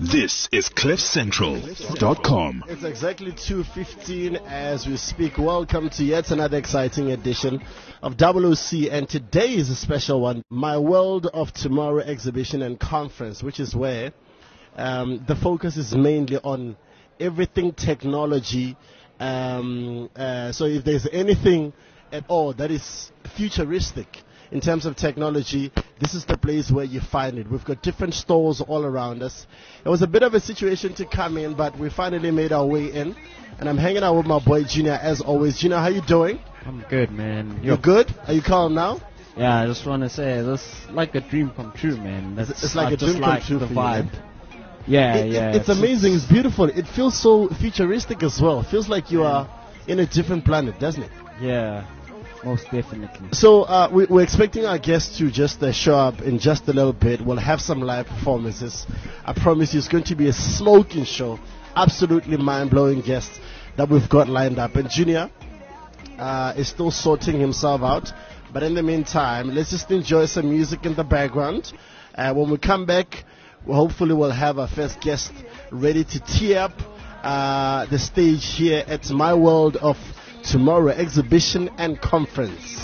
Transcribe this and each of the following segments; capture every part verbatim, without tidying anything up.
This is cliff central dot com. It's exactly two fifteen as we speak. Welcome to yet another exciting edition of W O C, and today is a special one, My World of Tomorrow exhibition and conference, which is where um, the focus is mainly on everything technology. Um, uh, so if there's anything at all that is futuristic in terms of technology, this is the place where you find it. We've got different stores all around us. It was a bit of a situation to come in, but we finally made our way in. And I'm hanging out with my boy Junior as always. Junior, how you doing? I'm good, man. You're good? Are you calm now? Yeah, I just want to say this like a dream come true, man. That's, it's like I a dream like come true the for vibe. you. Yeah, it, yeah. It, it's, it's amazing. It's beautiful. It feels so futuristic as well. It feels like you yeah. are in a different planet, doesn't it? Yeah. Most definitely. So uh, we, we're expecting our guests to just uh, show up in just a little bit. We'll have some live performances. I promise you it's going to be a smoking show. Absolutely mind-blowing guests that we've got lined up. And Junior uh, is still sorting himself out. But in the meantime, let's just enjoy some music in the background. Uh, when we come back, well, hopefully we'll have our first guest ready to tee up uh, the stage here at My World of Tomorrow exhibition and conference.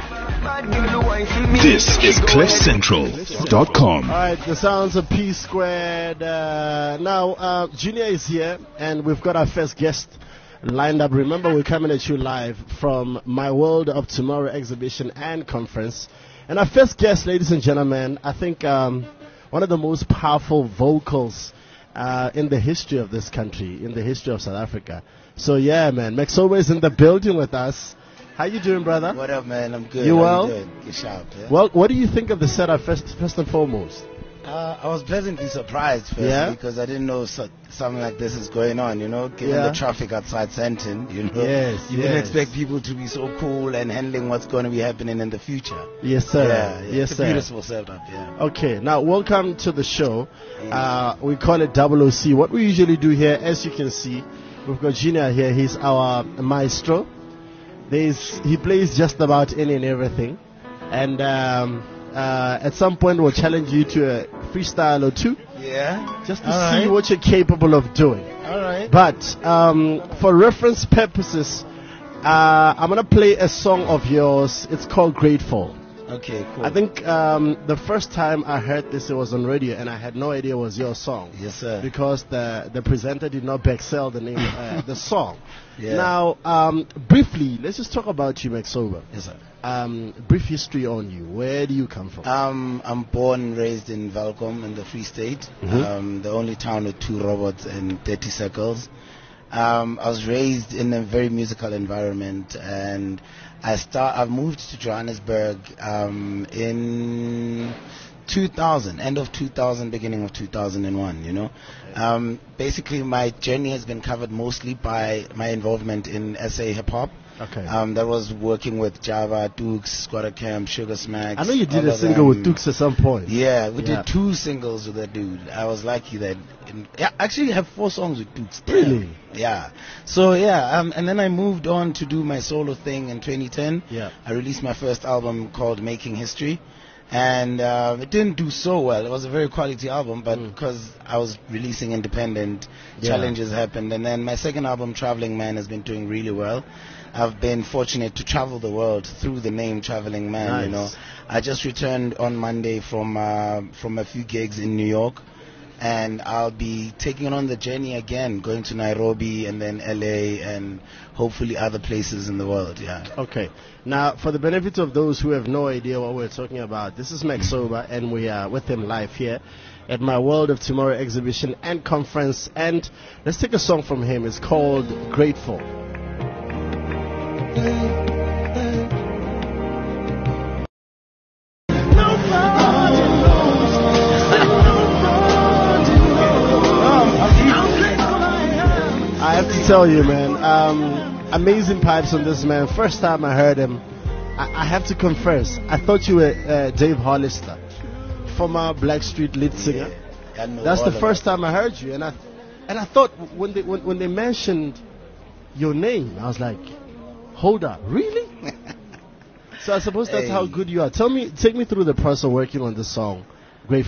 This is cliff central dot com. Alright, the sounds of P Squared. Uh, now, uh, Junior is here, and we've got our first guest lined up. Remember, we're coming at you live from My World of Tomorrow exhibition and conference. And our first guest, ladies and gentlemen, I think um, one of the most powerful vocals uh, in the history of this country, in the history of South Africa. So yeah, man, Maxoba is in the building with us. How you doing, brother? What up, man? I'm good. You I'm well? Good. Good shout, yeah? Well, what do you think of the setup first, first and foremost? Uh, I was pleasantly surprised, firstly, Yeah? because I didn't know so, something like this is going on, you know, given Yeah. the traffic outside Sandton, you know. Yes, You didn't yes. expect people to be so cool and handling what's going to be happening in the future. Yes, sir. Yeah, yeah. Yes, It's sir. a beautiful setup, yeah. Okay, now welcome to the show. Uh, we call it W O C. What we usually do here, as you can see, we've got Junior here. He's our maestro. There's, he plays just about any and everything. And um, uh, at some point, we'll challenge you to a freestyle or two, Yeah? just to All see right. what you're capable of doing. All right. But um, for reference purposes, uh, I'm going to play a song of yours. It's called Grateful. Okay, cool. I think um, the first time I heard this, it was on radio, and I had no idea it was your song. Yes, sir. Because the, the presenter did not backsell the name, uh, the song. Yeah. Now, um, briefly, let's just talk about you, Maxoba. Yes, sir. Um, brief history on you. Where do you come from? Um, I'm born and raised in Valcom in the Free State, Mhm. um, the only town with two robots and thirty circles. Um, I was raised in a very musical environment, and I start. I moved to Johannesburg um, in two thousand, end of two thousand, beginning of two thousand one. You know, um, basically my journey has been covered mostly by my involvement in S A hip hop. Okay. Um, that was working with Java, Dukes, Squatter Camp, Sugar Smacks. I know you did all a of single with them. Dukes at some point. Yeah, we Yeah. did two singles with that dude. I was lucky that. In, yeah, actually, I have four songs with Dukes. Damn. Really? Yeah. So yeah, um, and then I moved on to do my solo thing in twenty ten. Yeah. I released my first album called Making History, and uh, it didn't do so well. It was a very quality album, but Mm. because I was releasing independent, Yeah. challenges happened. And then my second album, Traveling Man, has been doing really well. I've been fortunate to travel the world through the name Traveling Man. You know, Nice. I just returned on Monday from uh, from a few gigs in New York, and I'll be taking on the journey again, going to Nairobi and then L A and hopefully other places in the world. Yeah. Okay. Now, for the benefit of those who have no idea what we're talking about, this is Maxoba, and we are with him live here at My World of Tomorrow exhibition and conference. And let's take a song from him. It's called Grateful. I have to tell you, man, um, amazing pipes on this man. First time I heard him, I, I have to confess, I thought you were uh, Dave Hollister, former Blackstreet lead singer. I know That's all the of first that. time I heard you, and I and I thought when they when, when they mentioned your name, I was like, hold up, really? So I suppose that's Hey. how good you are. Tell me, take me through the process of working on this song, Grateful.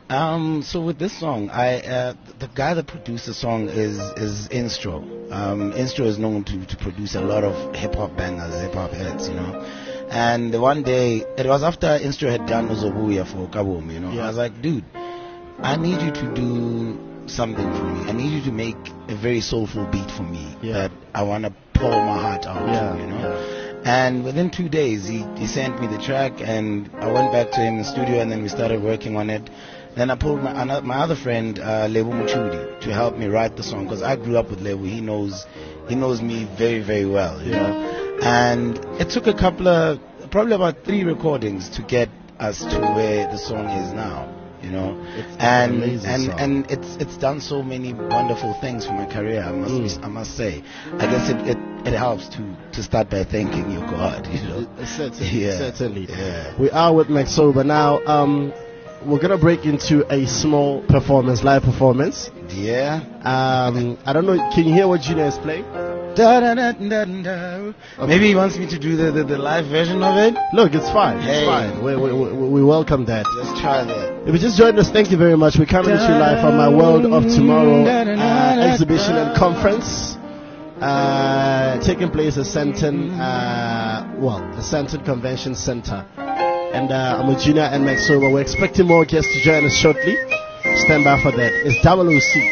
Um, so with this song, I uh, the guy that produced the song is is Instro. Um, Instro is known to, to produce a lot of hip hop bangers, hip hop hits, you know. And one day, it was after Instro had done Uzobuya for Kaboom, you know. Yeah. I was like, dude, I need you to do something for me. I need you to make a very soulful beat for me Yeah. that I want to pour my heart out Yeah, to, you know. yeah. And within two days, he, he sent me the track, and I went back to him in the studio, and then we started working on it. Then I pulled my, ano- my other friend, uh, Lebu Muchudi, to help me write the song, because I grew up with Lebu. He knows, he knows me very, very well, you Yeah. know. And it took a couple of, probably about three recordings to get us to where the song is now, you know. It's an and amazing and song. and it's it's done so many wonderful things for my career. I must Mm. I must say. I guess it, it, it helps to, to start by thanking your God, you know. Certainly, Yeah. certainly. Yeah. We are with Maxoba now. Um, we're gonna break into a small performance, live performance. Yeah. Um, I don't know. Can you hear what Junior is playing? Da, da, da, da, da. Maybe he wants me to do the, the, the live version of it. Look, it's fine. It's Hey. fine. We, we, we, we welcome that. Let's try that. If you just joined us, thank you very much. We're coming to you live from my World of Tomorrow uh, exhibition and conference, uh, taking place at Santon, uh, well, the Santon Convention Center. And uh, I'm with Junior and Maxoba. We're expecting more guests to join us shortly. Stand by for that. It's W O C.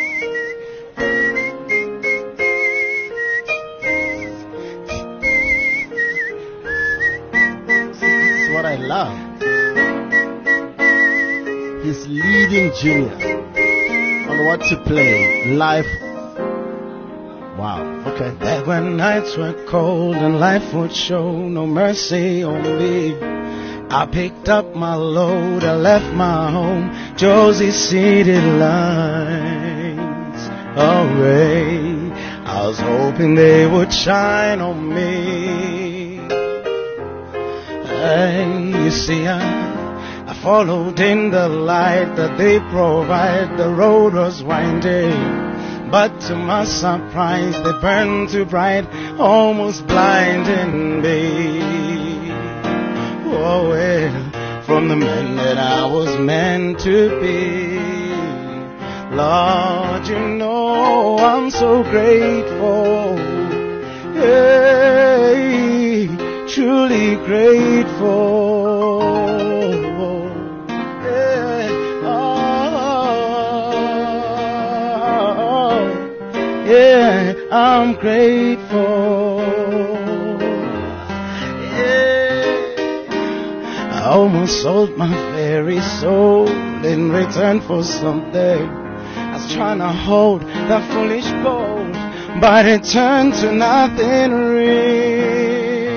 This is what I love. He's leading Junior on what to play live. Wow. Okay. Back when nights were cold and life would show no mercy on me, I picked up my load, I left my home, Josie City lines away. I was hoping they would shine on me. And you see, I, I followed in the light that they provide. The road was winding, but to my surprise, they burned too bright, almost blinding me. Oh, well, from the man that I was meant to be. Lord, you know I'm so grateful. Hey, truly grateful. Yeah, oh, yeah, I'm grateful. I almost sold my very soul in return for something. I was trying to hold that foolish gold, but it turned to nothing real.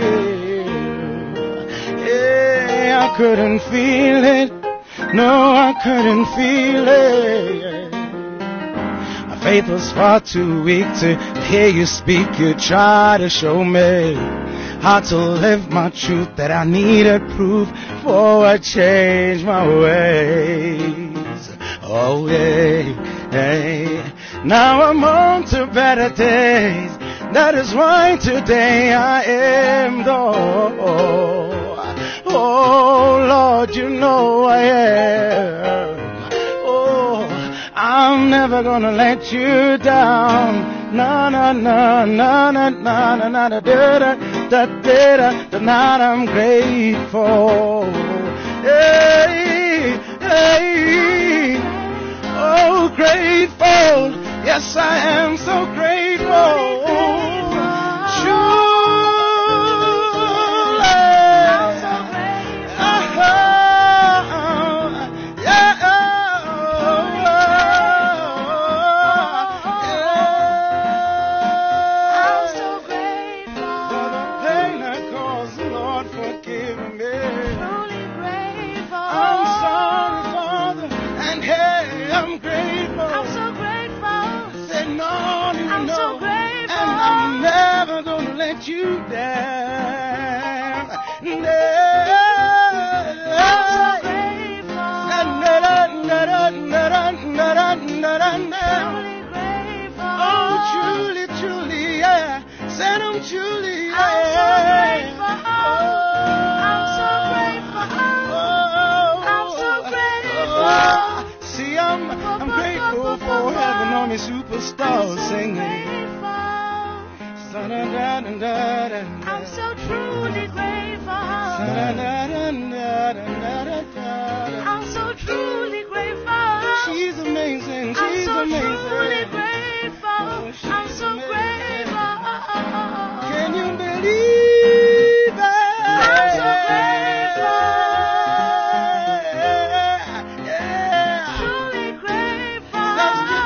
Yeah, I couldn't feel it. No, I couldn't feel it. My faith was far too weak to hear you speak. You try to show me how to live my truth, that I needed proof before I changed my ways. Oh yeah, hey. Now I'm on to better days. That is why today I am though. Oh Lord, you know I am. Oh, I'm never gonna let you down. Na na na na na na na na da da da da da da. I'm grateful. Hey, hey, oh grateful. Yes, I am so grateful. Truly, you down. Oh, truly, truly, yeah. Said I'm truly, yeah. I'm so grateful. I'm so grateful. I'm so grateful. call me superstar singing. I'm so truly grateful. I'm so truly grateful. She's amazing. I'm She's so amazing. truly grateful. Oh, she's I'm so amazing. grateful. Can you believe it? I'm so grateful. Yeah. Truly grateful. I'm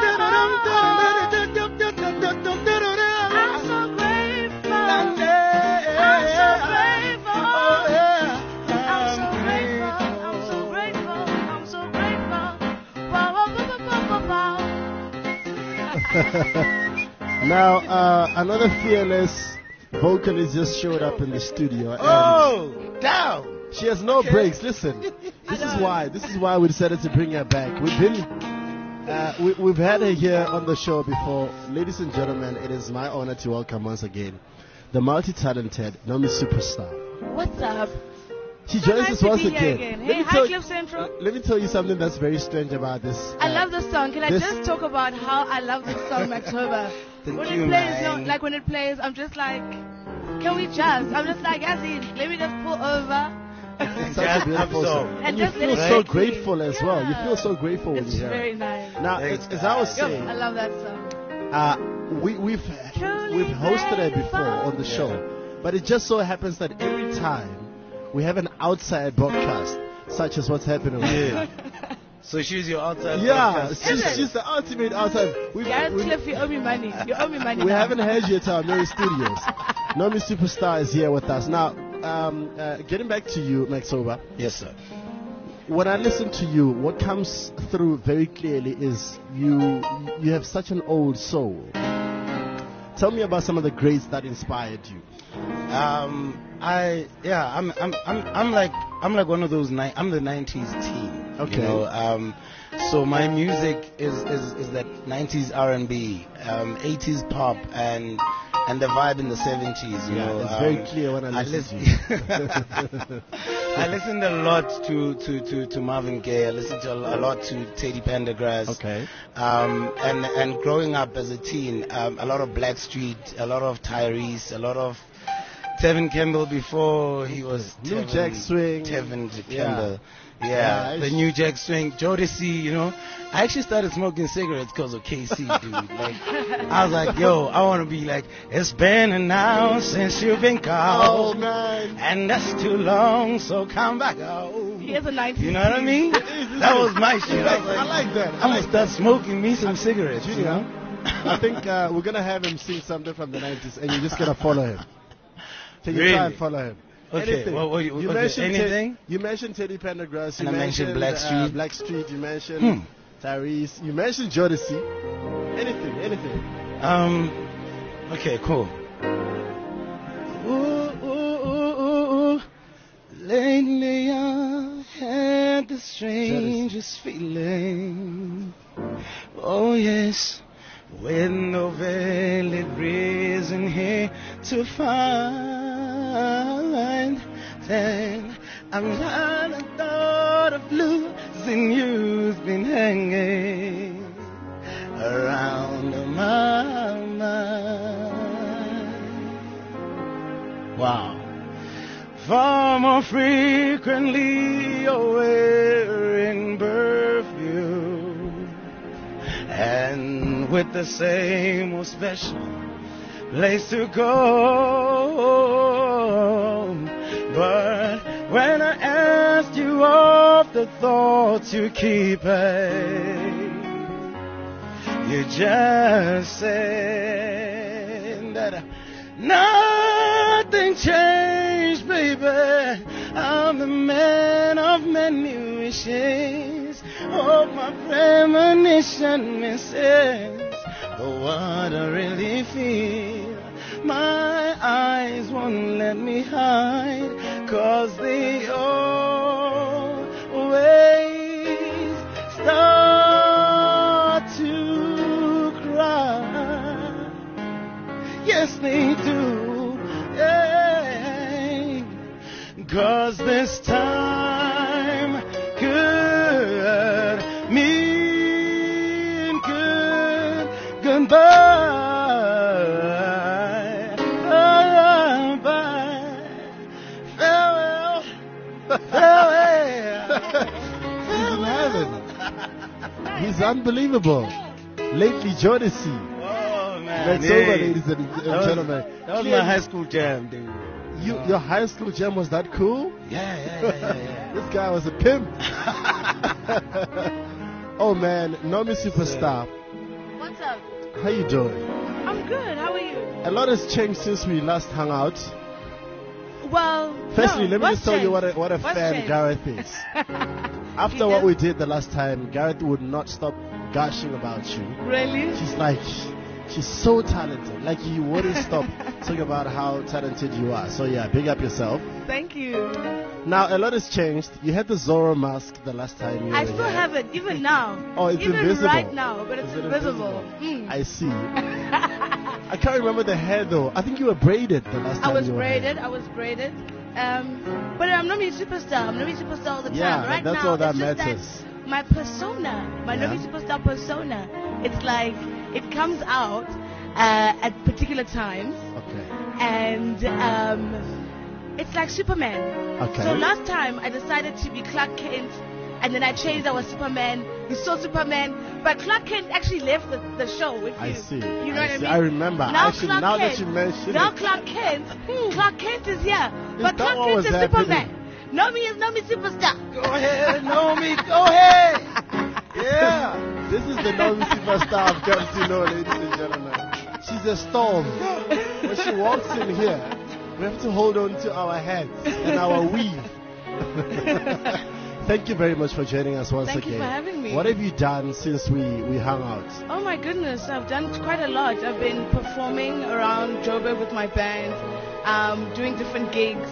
so grateful. I'm so grateful. I'm so grateful. I'm so grateful. I'm so grateful. Wow, wow, wow, wow, wow, wow. Now, uh, another fearless vocalist just showed up in the studio. And Oh, down. she has no breaks. Listen, this is why. This is why we decided to bring her back. We've been, uh, we, we've had her here on the show before. Ladies and gentlemen, it is my honor to welcome once again the multi-talented Nomi Superstar. What's up? She joins nice us to once be here again. again. Let Hey, me hi, tell- Cliff Central. Let me tell you something that's very strange about this. I uh, love this song. Can I this- just talk about how I love this song, October? Thank when you, it plays, no, man. like when it plays, I'm just like, can we just? I'm just like, Yazid, let me just pull over It's such a beautiful song. and, And you just feel let it so hit me. grateful as well. You Yeah. feel so grateful when It's you hear very it. nice. Now, Thanks, as, as I was guys. Yo, saying, I love that song. uh, we, we've Truly we've hosted her before on the Yeah. show, but it just so happens that every time we have an outside broadcast, such as what's happening right Yeah. So she's your outside. Yeah, broadcast. she's, Is it? she's the ultimate outside. We've, Gareth we, Cliff, you owe me money. You owe me money. we now. haven't had you at our Mary Studios. Nomi Superstar is here with us. Now, um, uh, getting back to you, Maxoba, Yes, sir. when I listen to you, what comes through very clearly is you you have such an old soul. Tell me about some of the greats that inspired you. Um, I yeah, I'm I'm I'm I'm like I'm like one of those ni- I'm the nineties teen. Okay. You know, um, so my music is is, is that nineties R and B, um, eighties pop, and and the vibe in the seventies. You Yeah, know, it's um, very clear when I listen to listen. I listened a lot to, to, to, to Marvin Gaye. I listened to a, a lot to Teddy Pendergrass. Okay. Um, and and growing up as a teen, um, a lot of Blackstreet, a lot of Tyrese, a lot of Tevin Campbell before he was New Tevin, Jack Swing. Tevin Yeah. Campbell. Yeah, Yeah, I the s- New Jack Swing, Jodeci, you know. I actually started smoking cigarettes because of K C, dude. Like, I was like, yo, I want to be like, it's been an hour since you've been Oh, called, man. and that's too long, so come back home. He is a nineties. You know what I mean? That was my shit. I was like, I like that. I I'm like gonna start smoking me some cigarettes, you Junior, know? I think uh, we're going to have him sing something from the nineties, and you're just going to follow him. Can you try Really? and follow him? Okay, Anything. what- what you- you okay, mentioned Ted- anything? you mentioned Teddy Pendergrass. You And I mentioned Blackstreet. Uh, Blackstreet. You mentioned Hmm. Tyrese. You mentioned Jodeci. Anything, anything. Um, okay, cool. Ooh, ooh, ooh, ooh, ooh. Lately I had the strangest feeling. Oh yes, with no veiled reason here to find. Then I'm not the thought of losing you's been hanging around my mind. Wow. Far more frequently you're wearing perfume, and with the same old special place to go. But when I asked you of the thoughts you keep, you just said that nothing changed, baby. I'm the man of many wishes. Oh, my premonition misses. But what I really feel, my eyes won't let me hide, 'cause they always start to cry. Yes, they do. Yeah. 'Cause this time could mean goodbye. passing by, oh, by. Farewell, farewell. He's in heaven. He's unbelievable. Lately, Jodeci. Oh man, That's yeah. over, ladies and That was- gentlemen. That was my Clearly- high school jam, dude. You, your high school jam was that cool? Yeah, yeah, yeah, yeah, yeah. This guy was a pimp. Oh man, Nomi Superstar. What's up? How you doing? I'm good. How are you? A lot has changed since we last hung out. Well, Firstly, no, let me what's just tell you what a, changed? what a What's fan changed? Gareth is. After He what does- we did the last time, Gareth would not stop gushing about you. Really? She's like, she's so talented. Like, you wouldn't stop talking about how talented you are. So yeah, big up yourself. Thank you. Now, a lot has changed. You had the Zorro mask the last time you I were still here. have it, even now. Oh, it's even invisible. right now, but it's Is it invisible. invisible? Mm. I see. I can't remember the hair though. I think you were braided the last I time was you were braided. here. I was braided. Um, but I'm not a superstar. I'm not a superstar all the time. Yeah, right that's now, all that it's just matters. that my persona, my Yeah. Nomi Superstar persona, it's like it comes out uh, at particular times, Okay. and um, it's like Superman. Okay. So last time I decided to be Clark Kent, and then I changed. I was Superman. You saw Superman, but Clark Kent actually left the, the show with you. I see. You know I what I see. mean? I remember. Now Actually, Clark now Kent, that you mention now it. Clark Kent, Clark Kent is here, but that Clark what Kent was is happening? Superman. Nomi is Nomi Superstar. Go ahead, Nomi, go ahead. Yeah. This is the Nomi Superstar I've come to know, ladies and gentlemen. She's a storm. When she walks in here, we have to hold on to our heads and our weave. Thank you very much for joining us once Thank you again. for having me. What have you done since we, we hung out? Oh my goodness, I've done quite a lot. I've been performing around Joburg with my band, um, doing different gigs.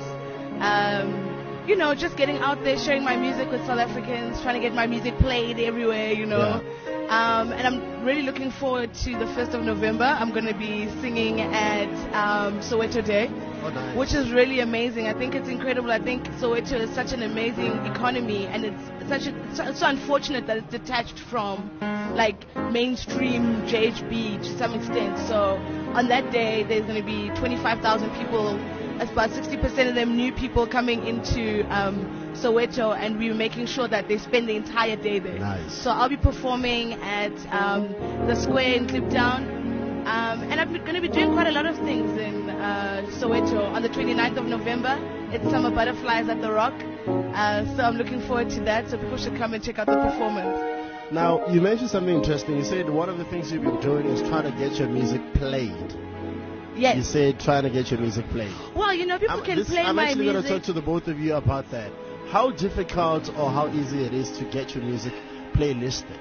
Um, you know, just getting out there, sharing my music with South Africans, trying to get my music played everywhere, you know. Um, and I'm really looking forward to the first of November. I'm going to be singing at um, Soweto Day, Oh, nice. which is really amazing. I think it's incredible. I think Soweto is such an amazing economy, and it's such a, it's so- it's so unfortunate that it's detached from like mainstream J H B to some extent. So on that day, there's going to be twenty-five thousand people. That's about sixty percent of them new people coming into um, Soweto, and we're making sure that they spend the entire day there. Nice. So I'll be performing at um, the square in Kliptown. Um, and I'm going to be doing quite a lot of things in uh, Soweto on the twenty-ninth of November. It's Summer Butterflies at the Rock. Uh, so I'm looking forward to that. So people should come and check out the performance. Now, you mentioned something interesting. You said one of the things you've been doing is trying to get your music played. Yes. You said trying to get your music played. Well, you know, people I'm, can this- play I'm my actually going to music. talk to the both of you about that. How difficult or how easy it is to get your music playlisted?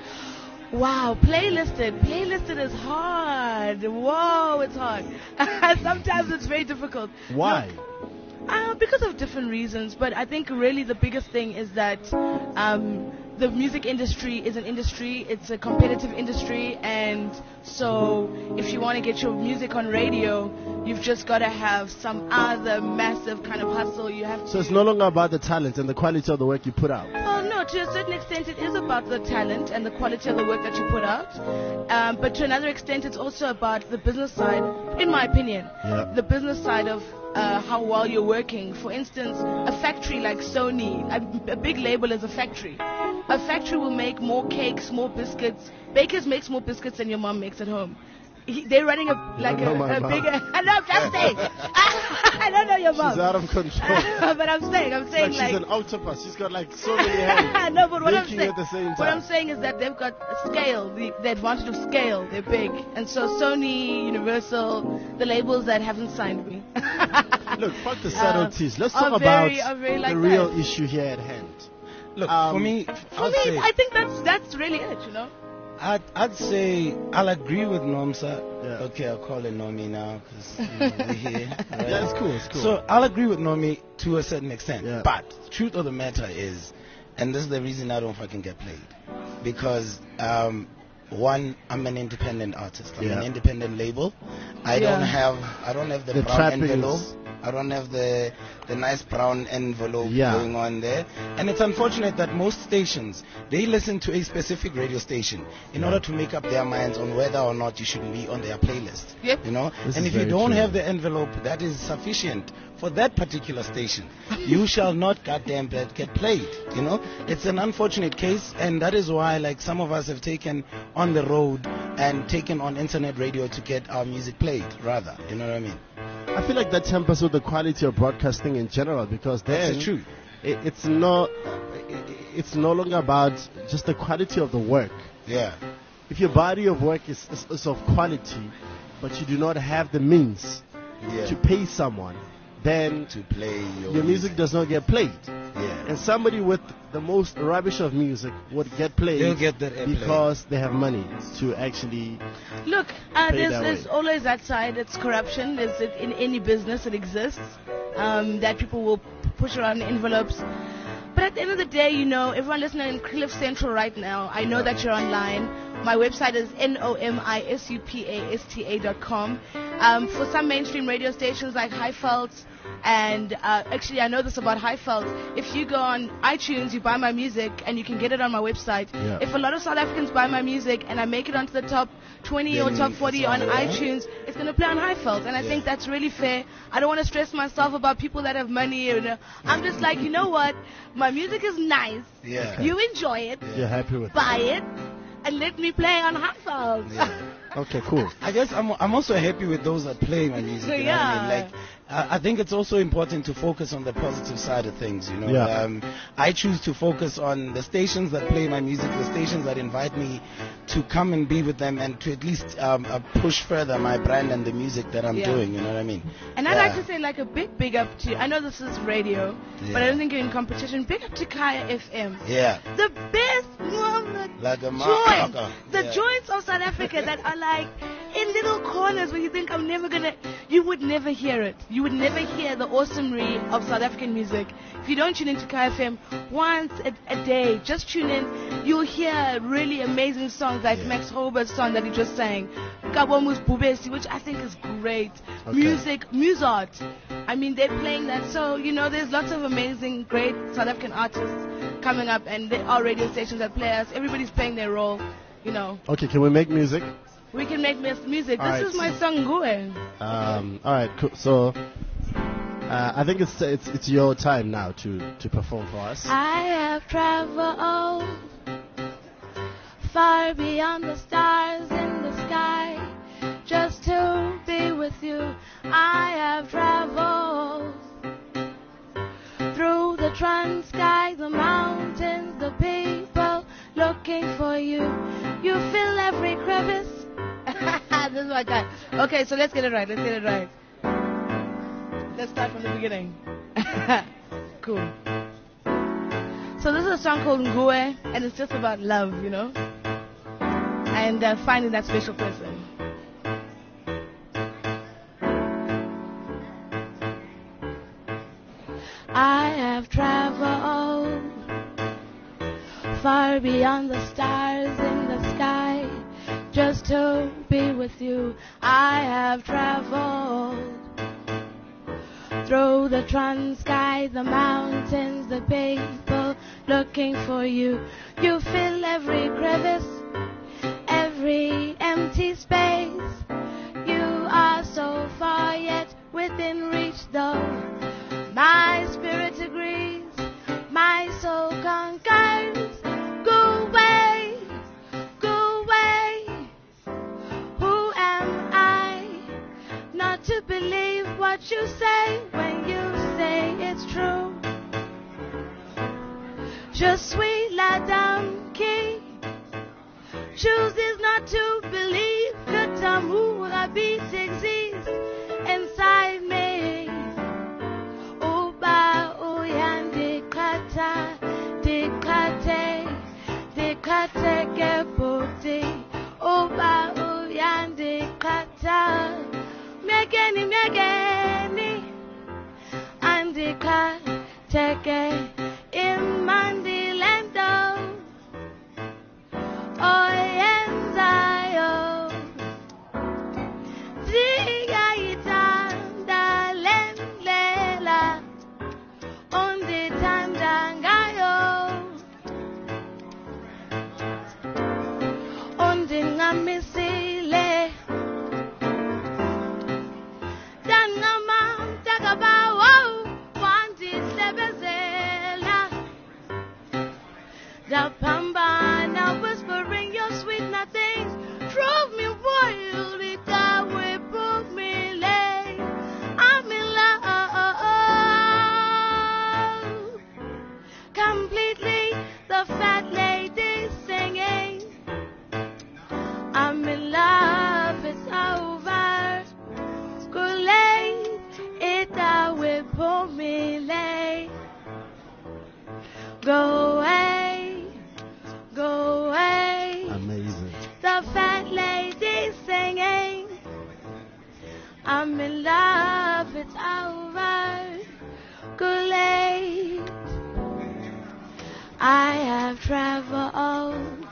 Wow, playlisted. Playlisted is hard. Whoa, it's hard. Sometimes it's very difficult. Why? Uh, because of different reasons, but I think really the biggest thing is that um, the music industry is an industry, it's a competitive industry, and so if you want to get your music on radio, you've just got to have some other massive kind of hustle. You have to. So it's no longer about the talent and the quality of the work you put out. Well, no, to a certain extent it is about the talent and the quality of the work that you put out. Um, but to another extent it's also about the business side, in my opinion. Yeah. The business side of uh, how well you're working. For instance, a factory like Sony, a, a big label is a factory. A factory will make more cakes, more biscuits. Bakers makes more biscuits than your mom makes at home. He, they're running a like don't a, know my a mom. bigger. I know, I'm just saying. I don't know your mom. She's out of control. But I'm saying, I'm saying Like like. she's an octopus. She's got like so many hands. no, but what I'm baking saying, at the same what I'm time. saying is that they've got a scale, the, the advantage of scale. They're big, and so Sony, Universal, the labels that haven't signed me. Look, fuck the Uh, subtleties. Let's are talk very- about are very like the real that. issue here at hand. Look, Um, for me, For I'd me, say, I think that's that's really it, you know. I'd, I'd say I'll agree with Nomsa. Yeah. Okay, I'll call it Nomi now because we're here. Right? Yeah, it's cool. It's cool. So I'll agree with Nomi to a certain extent. Yeah. But truth of the matter is, and this is the reason I don't fucking get played, because um, one, I'm an independent artist. I'm Yeah. an independent label. I Yeah. don't have I don't have the, the brown trappings. envelope I don't have the the nice brown envelope Yeah. going on there. And it's unfortunate that most stations, they listen to a specific radio station in order to make up their minds on whether or not you should be on their playlist. Yep. You know, This and is if you very don't true. have the envelope that is sufficient for that particular station, you shall not goddamn get get played. You know, it's an unfortunate case, and that is why, like, some of us have taken on the road and taken on internet radio to get our music played. Rather, you know what I mean? I feel like that tempers with the quality of broadcasting in general, because then That's the truth. it, it's not it, it's no longer about just the quality of the work. Yeah. If your body of work is, is, is of quality, but you do not have the means Yeah. to pay someone, then to play your, your music does not get played. Yeah. And somebody with the most rubbish of music would get played They'll get that airplay. because they have money to actually. Look, uh, Pay there's, that there's way. always that side. It's corruption. There's it in any business. It exists. Um, that people will p- push around envelopes. But at the end of the day, you know, everyone listening in Cliff Central right now, I know that you're online. My website is N O M I S U P A S T A dot com. Um, for some mainstream radio stations like Highveld, and uh, actually I know this about Highveld, if you go on iTunes, you buy my music, and you can get it on my website. Yeah. If a lot of South Africans buy my music and I make it onto the top twenty or Then top it's forty on on there. iTunes, it's going to play on Highveld, and I Yeah. think that's really fair. I don't want to stress myself about people that have money. You know. I'm just like, you know what? My music is nice. Yeah. You enjoy it. You're happy with Buy it, and let me play on Highveld. Yeah. Okay, cool. I guess I'm I'm also happy with those that play my music. You know what I mean? Yeah. Like, I I think it's also important to focus on the positive side of things. You know, Yeah. um, I choose to focus on the stations that play my music, the stations that invite me to come and be with them, and to at least um, uh, push further my brand and the music that I'm Yeah. doing. You know what I mean? And I'd Yeah. like to say like a big, big up to, I know this is radio, but I Yeah. don't think you're in competition. Big up to Kaya F M. Yeah. The best woman Like a joints, motherfucker. the Yeah. joints of South Africa that are like in little corners where you think I'm never gonna, you would never hear it. You would never hear the awesomery of South African music. If you don't tune into K F M once a, a day, just tune in, you'll hear really amazing songs like Yeah. Max Hober's song that he just sang, Kabomus Bubesi, which I think is great. Okay. Music, Musart. I mean, they're playing that. So, you know, there's lots of amazing, great South African artists coming up, and there are radio stations that play us. Everybody's playing their role, you know. Okay, can we make music? We can make this music. All This right. is my song, Gue. Um, all right, cool. So uh, I think it's it's it's your time now to to perform for us. I have traveled far beyond the stars in the sky just to be with you. I have traveled through the trans sky, the mountains, the people looking for you. You fill every crevice. This is my guy. Okay, so let's get it right. Let's get it right. Let's start from the beginning. Cool. So this is a song called Ngue, and it's just about love, you know, and uh, finding that special person. I have traveled far beyond the stars in the sky just to be with you. I have traveled through the trans sky, the mountains, the people looking for you. You fill every crevice, every empty space. You are so far yet within reach, though my spirit agrees, my soul conquers. Go away, go away. Who am I not to believe what you say when you say it's true? Je suis la dame qui chooses not to believe que l'amour habite, existe inside me. Oba oyan dekata, dekate, dekate kepote. Oba oyan dekata, megeni megeni, andika teke imandilendo. Oyenzayo, diga itanda len I'm in love, it's over. Good late. I have traveled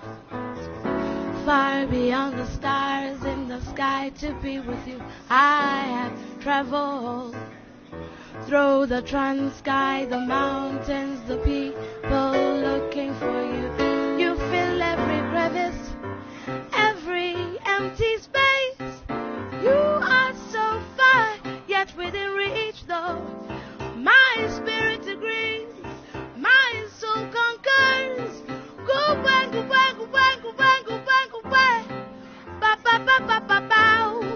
far beyond the stars in the sky to be with you. I have traveled through the trans sky, the mountains, the people looking for you. You fill every crevice, every empty space. You are so far, yet within reach though. My spirit agrees, my soul conquers. Go back, go back, go back, go back, go back, go back. Ba ba ba ba ba ba.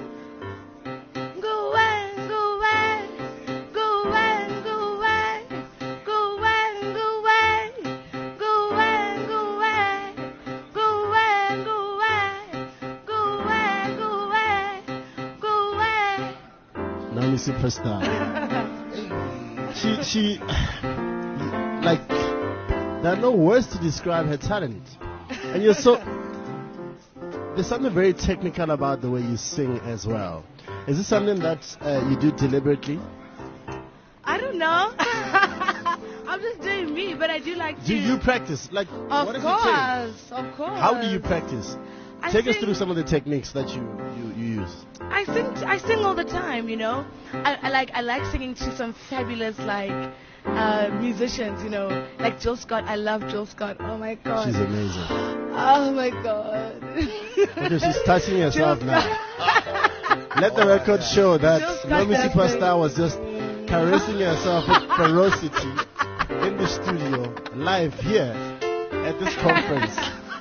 Go away, go away, go away, go away, go away, go away, go away, go away, go away, go away, go away, go away, go away. Naomi Superstar. she, she, like, there are no words to describe her talent. And you're so, there's something very technical about the way you sing as well. Is this something that uh, you do deliberately? I don't know. I'm just doing me, but I do like to. Do you practice? Like, Of what does it take? course, of course. How do you practice? I Take us sing- through some of the techniques that you, you, you use. I sing. I sing all the time. You know. I, I like. I like singing to some fabulous like uh, musicians. You know, like Jill Scott. I love Jill Scott. Oh my god. She's amazing. Oh my god. Okay, she's touching herself Jill now. Scott. Let the record show Jill that Scott Naomi does Superstar was just caressing herself with ferocity in the studio, live here at this conference.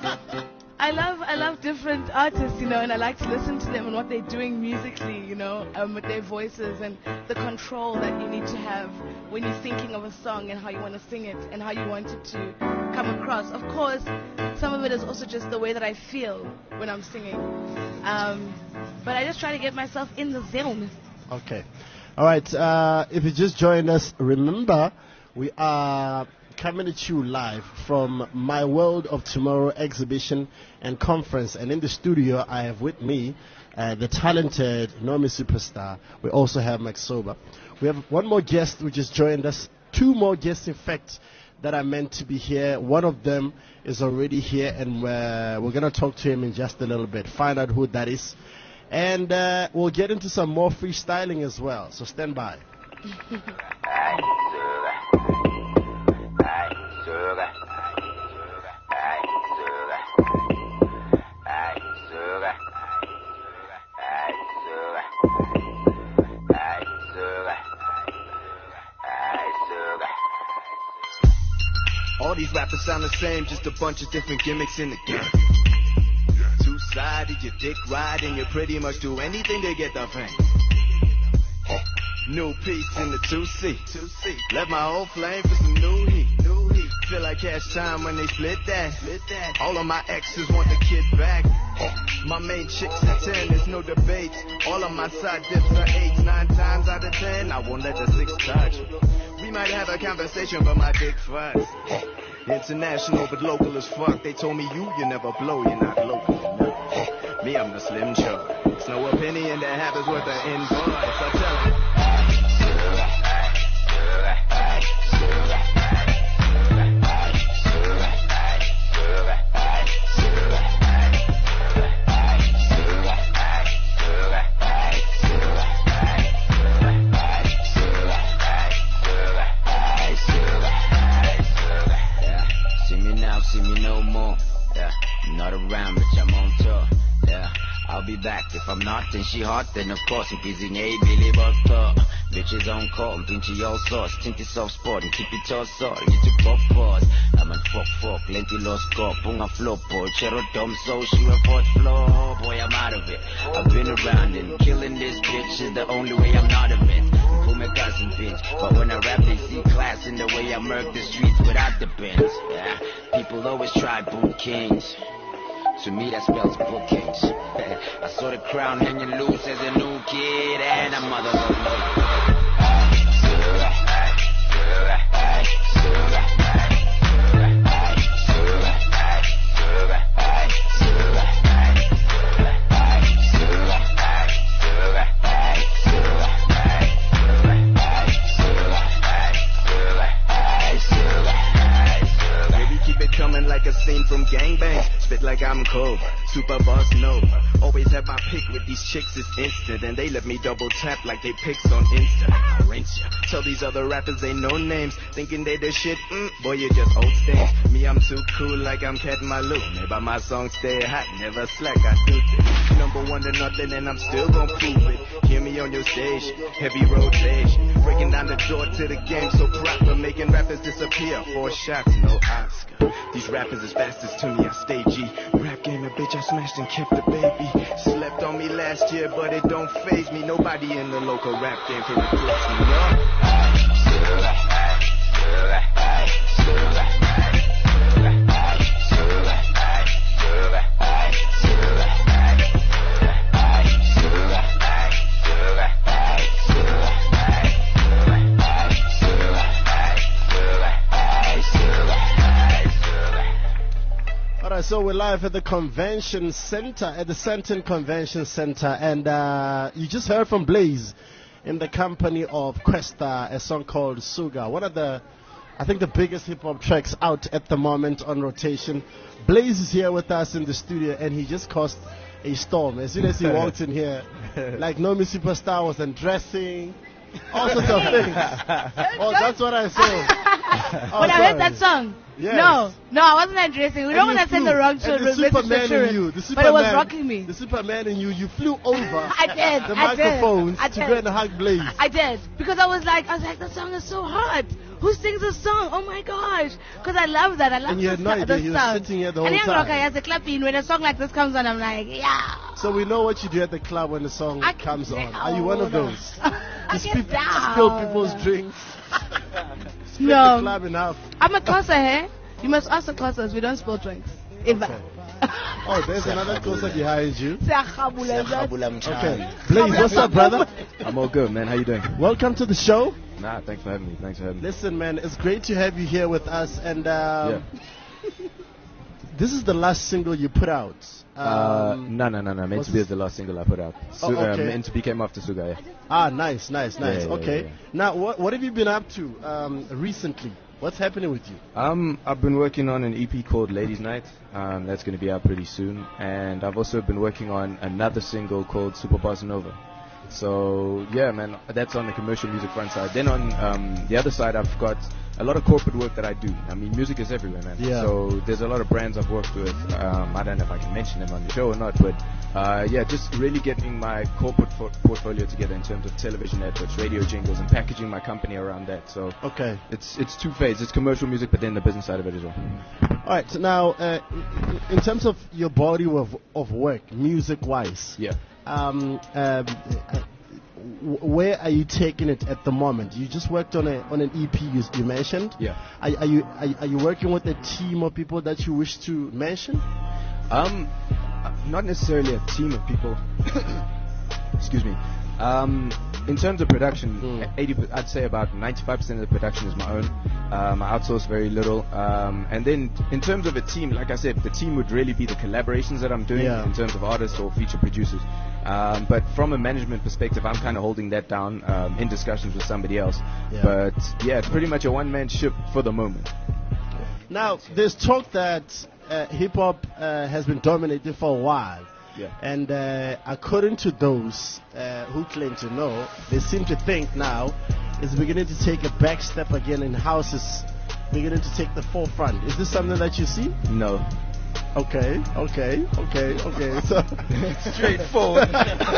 I love I love different artists, you know, and I like to listen to them and what they're doing musically, you know, um, with their voices and the control that you need to have when you're thinking of a song and how you want to sing it and how you want it to come across. Of course, some of it is also just the way that I feel when I'm singing. Um, but I just try to get myself in the zone. Okay. All right. Uh, if you just joined us, remember we are coming at you live from My World of Tomorrow exhibition and conference. And in the studio, I have with me uh, the talented Naomi Superstar. We also have Max Sober. We have one more guest who just joined us. Two more guests, in fact, that are meant to be here. One of them is already here, and uh, we're going to talk to him in just a little bit, find out who that is. And uh, we'll get into some more freestyling as well. So stand by. All these rappers sound the same, just a bunch of different gimmicks in the game. Two-sided, your dick riding, you pretty much do anything to get the fame. New piece in the two C. Left my old flame for some new heat. Feel like cash time when they split that. All of my exes want the kid back. My main chick's a ten, there's no debate. All of my side dips are eight, nine times out of ten. I won't let the six touch. We might have a conversation, but my dick first. International, but local as fuck. They told me you, you never blow, you're not local enough. Me, I'm the Slim Joe. It's no opinion that happens with an invoice. I tell you. See me no more, yeah, I'm not around, bitch, I'm on tour, yeah, I'll be back, if I'm not, then she hot, then of course, increasing a Billy Butter, bitches on call, pinch all sauce, tint it soft spot, and keep it torso, you took pop pause, I'm on fuck fuck, lenti lost score, punga flop, boy, chero dumb so, she a fourth floor, boy, I'm out of it, I've been around, and killing this bitch is the only way I'm not of it. My cousin bitch, but when I rap they see class in the way I murk the streets without the bends. Yeah, people always try boot kings. To me that spells bookings. I saw the crown hanging loose as a new kid, and a motherfucker. like I'm cold. Super boss Nova. Always have my pick with these chicks, it's instant. And they let me double tap like they pics on Insta. I'll rinse ya. Tell these other rappers they no names. Thinking they the shit, mm, boy, you just old stains. Me, I'm too cool like I'm Cat Malou. Maybe my songs stay hot, never slack, I do this. Number one to nothing and I'm still gon' prove it. Hear me on your stage, heavy rotation. Breaking down the door to the game so proper. Making rappers disappear, four shots, no Oscar. These rappers is bastards to me, I stay G. Rap game a bitch, I smashed and kept the baby. Slept on me last year, but it don't faze me. Nobody in the local rap game can replace me, no. Alright, so we're live at the convention center, at the Sandton Convention Center, and uh, you just heard from Blaze in the company of Questa, a song called Suga, one of the, I think the biggest hip-hop tracks out at the moment on rotation. Blaze is here with us in the studio, and he just caused a storm. As soon as he walked in here, like Nomi Superstar was undressing, all sorts of things. Oh, that's what I saw. Oh, when I sorry. heard that song, Yes. no, no, I wasn't addressing. We And don't you want to send flew. the wrong And children. the Superman in you, the but Superman, it was rocking me. The Superman in you, you flew over I did. the I did. microphones I to did. go and hug Blaze. I did because I was like, I was like, the song is so hot. Who sings this song? Oh my gosh! Because I love that. I love And you the, had no so- idea the he was sound. sitting here the And whole young time. rocker has a clapping when a song like this comes on. I'm like, yeah. So we know what you do at the club when the song I comes get on. Are you one of down. those? I Just get peop- down. spill people's drinks. Split No. the club enough. I'm a closer, eh? You must ask the closers. We don't spill drinks. Ever. Oh, there's another closer behind you. Khabula Okay. Blaze, what's up, brother? I'm all good, man. How you doing? Welcome to the show. Nah, thanks for having me. Thanks for having me. Listen, man, it's great to have you here with us. And um, Yeah. this is the last single you put out. Uh, Um, no, no, no, no. Meant what's to be this? the last single I put out. Su- Oh, uh, okay. meant to be came after Suga, yeah. Ah, nice, nice, nice. Yeah, yeah, okay. yeah, yeah. Now, what what have you been up to um, recently? What's happening with you? Um, I've been working on an E P called Ladies Night. Um, that's going to be out pretty soon. And I've also been working on another single called Super Bossa Nova. So, yeah, man, that's on the commercial music front side. Then on um, the other side, I've got a lot of corporate work that I do. I mean, music is everywhere, man. Yeah. So there's a lot of brands I've worked with. Um, I don't know if I can mention them on the show or not, but uh, yeah, just really getting my corporate fo- portfolio together in terms of television adverts, radio jingles, and packaging my company around that. So Okay. it's it's two phases. It's commercial music, but then the business side of it as well. All right. So now, uh, in terms of your body of of work, music-wise, Yeah. um, um, uh, w- where are you taking it at the moment? You just worked on a on an E P you, you mentioned. Yeah. Are, are you are, are you working with a team of people that you wish to mention? Um, uh, not necessarily a team of people. Excuse me. Um, in terms of production, Mm. eighty, per- I'd say about ninety-five percent of the production is my own. Um, I outsource very little. Um, and then in terms of a team, like I said, the team would really be the collaborations that I'm doing Yeah. in terms of artists or feature producers. Um, but from a management perspective, I'm kind of holding that down um, in discussions with somebody else. Yeah. But yeah, it's pretty much a one-man ship for the moment. Now, there's talk that uh, hip hop uh, has been dominating for a while. Yeah. And uh, according to those uh, who claim to know, they seem to think now it's beginning to take a back step again, and house is beginning to take the forefront. Is this something that you see? No. Okay, okay, okay, okay. So Straightforward.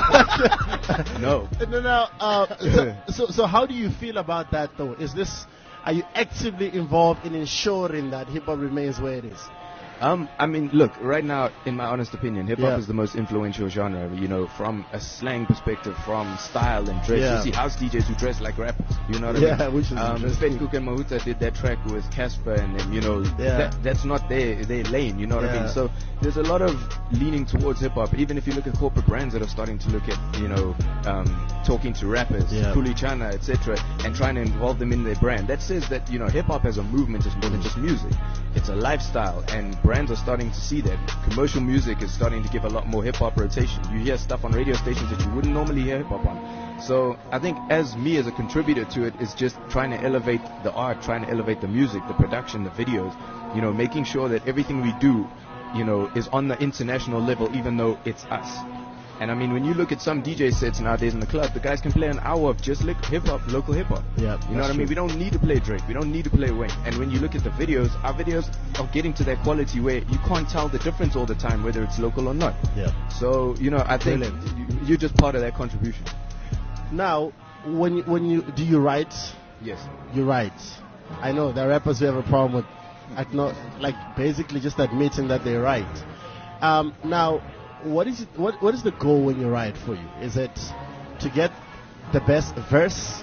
No. no, no. Uh, so, so, so, how do you feel about that, though? Is this? Are you actively involved in ensuring that hip hop remains where it is? Um, I mean, look, right now, in my honest opinion, hip hop Yeah. is the most influential genre. You know, from a slang perspective, from style and dress. Yeah. You see house D Js who dress like rappers. You know what I Yeah, mean? which is um, interesting. Fed Cook and Mahuta did that track with Casper, and then you know, Yeah. that, that's not their their lane. You know what I Yeah. mean? So there's a lot of leaning towards hip hop. Even if you look at corporate brands that are starting to look at, you know, um, talking to rappers, Yeah. Kulichana, et cetera, and trying to involve them in their brand. That says that you know, hip hop as a movement is more than just music. It's a lifestyle, and brands are starting to see that. Commercial music is starting to give a lot more hip hop rotation. You hear stuff on radio stations that you wouldn't normally hear hip hop on. So I think as me as a contributor to it is just trying to elevate the art, trying to elevate the music, the production, the videos, you know, making sure that everything we do you know, is on the international level, even though it's us. And I mean, when you look at some D J sets nowadays in the club, the guys can play an hour of just like hip hop, local hip hop. Yeah, you know what I mean? We don't need to play Drake. We don't need to play Wayne. And when you look at the videos, our videos are getting to that quality where you can't tell the difference all the time, whether it's local or not. Yeah. So, you know, I think Brilliant. you- you're just part of that contribution. Now, when you, when you do you write? Yes. You write. I know there are rappers who have a problem with, acknow- like basically just admitting that they write. Um, now, what is it, what what is the goal when you write for you? Is it to get the best verse?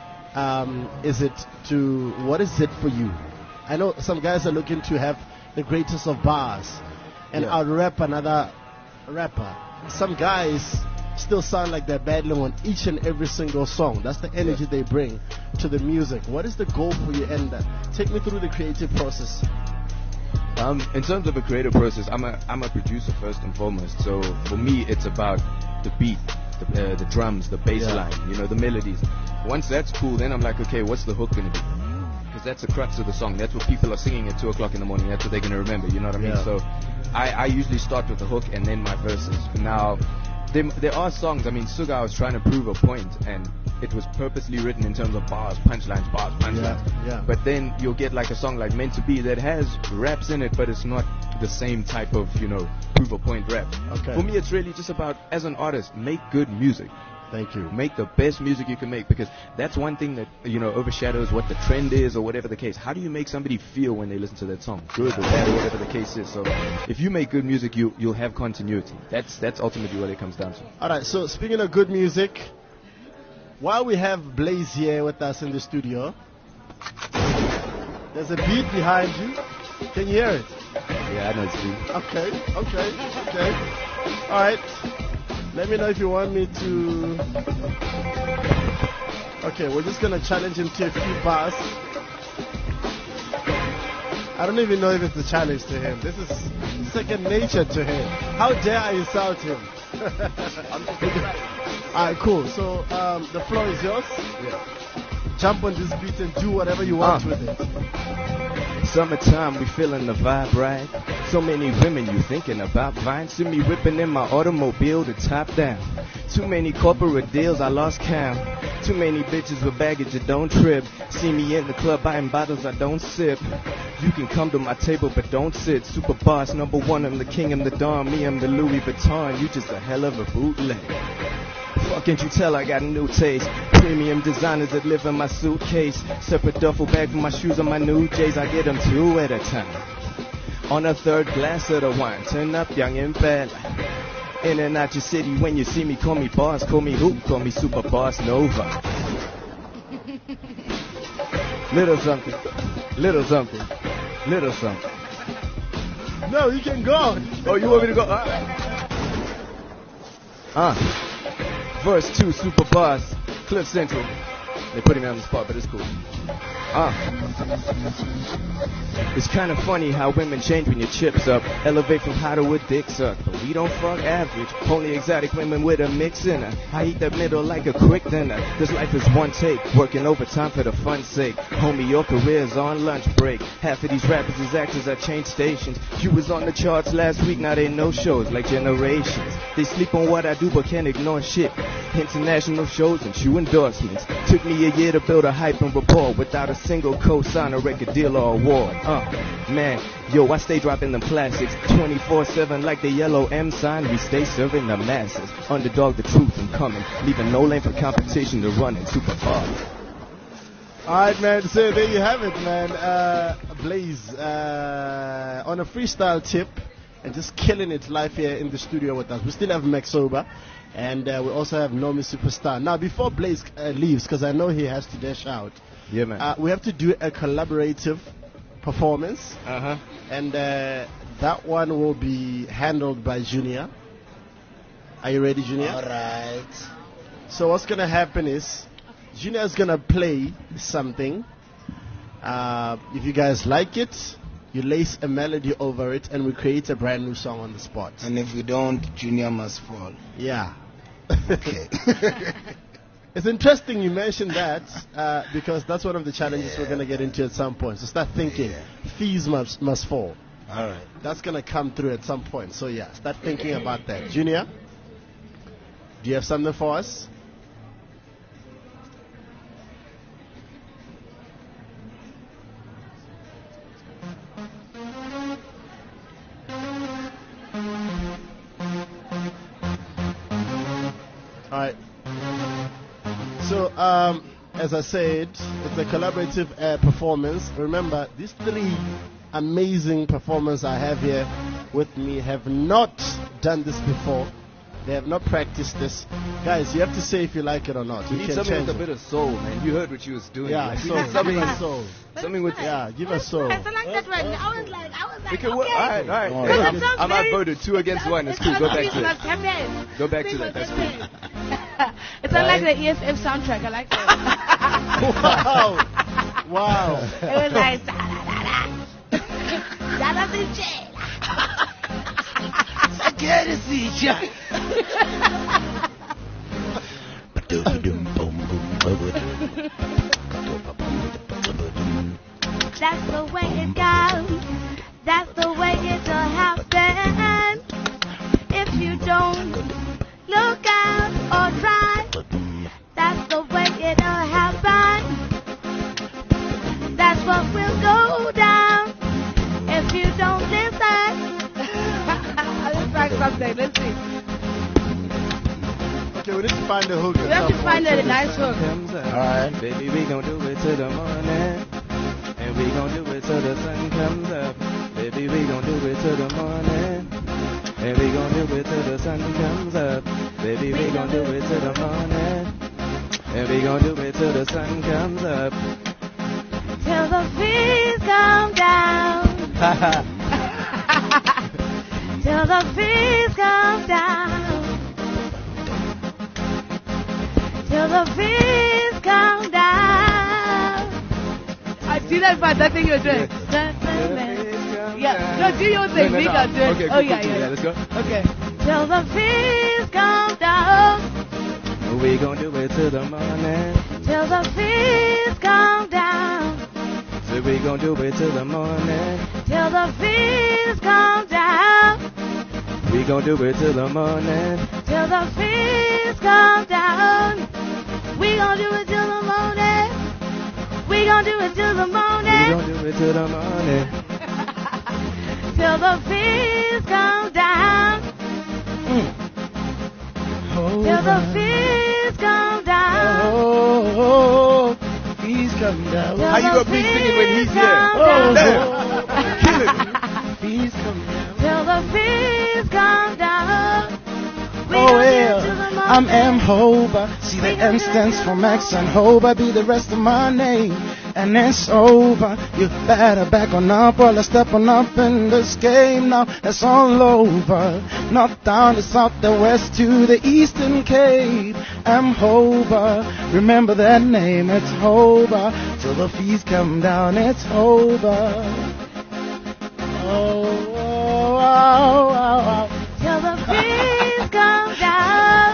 Um, is it to what is it for you? I know some guys are looking to have the greatest of bars and Yeah. out rap another rapper. Some guys still sound like they're battling on each and every single song. That's the energy they bring to the music. What is the goal for you? And uh, take me through the creative process. Um, in terms of a creative process, I'm a I'm a producer first and foremost. So for me, it's about the beat, the, uh, the drums, the bass Yeah. line, you know, the melodies. Once that's cool, then I'm like, okay, what's the hook gonna be? Because that's the crux of the song. That's what people are singing at two o'clock in the morning. That's what they're gonna remember. You know what I mean? Yeah. So I, I usually start with the hook and then my verses. Now, there, there are songs. I mean, Suga was trying to prove a point, and it was purposely written in terms of bars, punchlines, bars, punchlines. Yeah, yeah. But then you'll get like a song like Meant to Be that has raps in it, but it's not the same type of, you know, prove a point rap. Okay. For me, it's really just about, as an artist, make good music. Thank you. Make the best music you can make, because that's one thing that, you know, overshadows what the trend is or whatever the case. How do you make somebody feel when they listen to that song? Good or bad or whatever the case is. So if you make good music, you, you'll have continuity. That's, that's ultimately what it comes down to. All right, so speaking of good music, while we have Blaze here with us in the studio, there's a beat behind you. Can you hear it? Yeah, I know it's true. Okay, okay, okay. All right. Let me know if you want me to. Okay, we're just gonna challenge him to a few bars. I don't even know if it's a challenge to him. This is second nature to him. How dare I insult him? Alright, cool. So um, the floor is yours. Yeah. Jump on this beat and do whatever you want Uh. with it. Summertime, we feeling the vibe, right? So many women you thinking about Vine. See me whipping in my automobile, the top down. Too many corporate deals, I lost count. Too many bitches with baggage that don't trip. See me in the club buying bottles, I don't sip. You can come to my table, but don't sit. Super boss, number one, I'm the king, I'm the Don. Me, I'm the Louis Vuitton. You just a hell of a bootleg. Fuck, can't you tell I got a new taste? Premium designers that live in my suitcase. Separate duffel bag for my shoes and my new J's. I get them two at a time. On a third glass of the wine, turn up young and bad. In and out your city, when you see me, call me boss, call me who? Call me Super Boss Nova. Little something, little something, little something. No, you can go. Oh, you want me to go? Uh, uh. Verse two, Super Boss, Cliff Central. They put me on the spot, but it's cool. Uh. It's kind of funny how women change when your chips up. Elevate from how to a dick suck. But we don't fuck average. Only exotic women with a mix in her. I eat that middle like a quick dinner. This life is one take. Working overtime for the fun's sake. Homie, your career's on lunch break. Half of these rappers is actors that change stations. You was on the charts last week, now they no shows like Generations. They sleep on what I do but can't ignore shit. International shows and shoe endorsements. Took me a year to build a hype and rapport without a single co-sign, a record deal or award. Uh, man, yo, I stay dropping them classics twenty-four seven like the yellow M sign. We stay serving the masses. Underdog, the truth, I'm coming. Leaving no lane for competition to run it super far. Alright, man, so there you have it, man. Uh, Blaze, uh, on a freestyle tip and just killing it live here in the studio with us. We still have Max Sober, and uh, we also have Nomi Superstar. Now, before Blaze uh, leaves, because I know he has to dash out, Yeah, man. uh, we have to do a collaborative performance, Uh-huh. and uh, that one will be handled by Junior. Are you ready, Junior? All right. So what's gonna happen is Junior's gonna play something. Uh, if you guys like it, you lace a melody over it, and we create a brand new song on the spot. And if we don't, Junior must fall. Yeah. Okay. It's interesting you mentioned that uh, because that's one of the challenges we're gonna get into at some point. So start thinking. Yeah. Fees must must fall. All right. That's going to come through at some point. So, yeah, start thinking about that. Junior, do you have something for us? All right. So, um, as I said, it's a collaborative uh, performance. Remember, these three amazing performers I have here with me have not done this before. They have not practiced this. Guys, you have to say if you like it or not. You You need can something change with a it. bit of soul, man. You heard what she was doing. Yeah, Like, we soul. need something, Give us soul. something with. Yeah, give us soul. I like that one. I was like, I was like, We can okay. work. All right, all right. Oh, Hey, yeah. I'm, That sounds I'm very- outvoted. Two against one. It's It's cool. Go like back Christmas to that. campaign. Go back to that. Christmas That's cool. campaign. It's unlike the E S F soundtrack. I like that. Wow. Wow. It was like, da da da da. Da da da da. That's the way it goes. That's the way it'll happen. If you don't look out or try, that's the way it'll happen. That's what will go down if you don't listen. Let's try something. Let's see. Okay, we need to find a hook. We have to find a nice hook. Alright, baby, we gon' do it till the morning. And we gon' do it till the sun comes up. Baby, we gon' do it till the morning. And we gon' do it till the sun comes up. Baby, we gon' do it till the morning. And we gon' do it till the sun comes up. Till the fees come down. Till the fees come down. Till the fees come down. I see that part, that thing you're doing. Yeah, no, do your thing, No, no, we no. got to Okay, Oh, cool, yeah, cool, yeah. yeah, let's go. Okay. Till the fees come down. We gon' do it till the morning. Till the fees come down. So we gon' do it till the morning. Till the fees come down. We gon' do it till the morning. Till the fees come down. We gon' do it till the morning. We gon' do it till the We morning. gon' do it till the morning. Till the fees come down. Till the fees come down. Oh, fees come down. Till How you the gonna be singing when he's fees here? come Oh, down. damn. Kill it. Fees come down. Till the fees come down. We Oh, gon' do it well, till the I'm morning. M. Hoba. See the M stands for Max and Hoba be the rest of my name. And it's over. You better back on up while I step on up in this game now. It's all over. North down to south, the west to the eastern cape. I'm Hoba. Remember that name. It's Hoba. Till the fees come down, it's Hoba. Oh, oh, oh, oh, oh. Till the fees come down.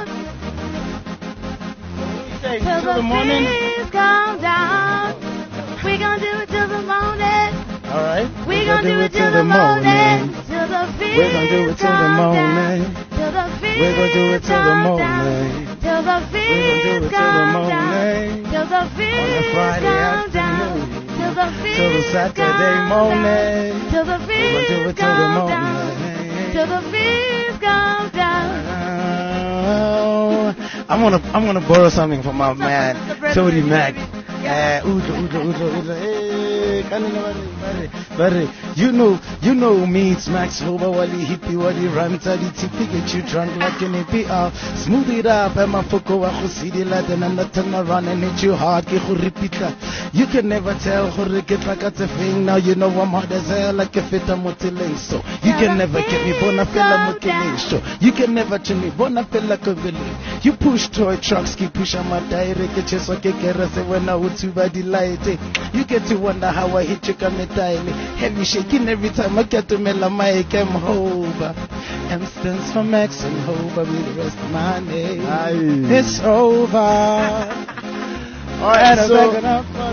Say, Till till the the morning. fees come down. We gon' do it till the morning. All right. We gon' do it till the morning. Till the fees We're gonna do it till the come down. morning. Till the fees We're gonna do it till the come morning. down. Till the We're gonna do fees it till the come down. morning. Till the fees On a Friday come afternoon. down. Till the fees Till the Saturday come down. morning. Till the We're fees gonna do it till the come morning. down. Till the fees come down. Oh, I'm gonna I'm gonna borrow something from my man Tony Mac. Uh, Udo, Udo, Udo, Udo. Hey, kanina bari, bari, bari. You know, you know me. It's Max Hoba. Wali hippie, wali ranta, di tipi get you drunk like an A P R. Smooth it up, I'm a foko wa khusidi la, then I'm not turn around and hit you hard. Ke go repeat that. You can never tell who get like a thing. Now you know I'm hard as hell, like a feta motiling. So you can never get me bona fella motiling. So you can never tell me bona fella kogele. You push toy trucks, keep push on my direct. Get your socket, say when I would too bad delight. You get to wonder how I hit you come daily. Heavy shaking every time I get to Mela Mike M Hoba. M stands for Max and Hoba with the rest of my name. Aye. It's over. All right, so, Back it up for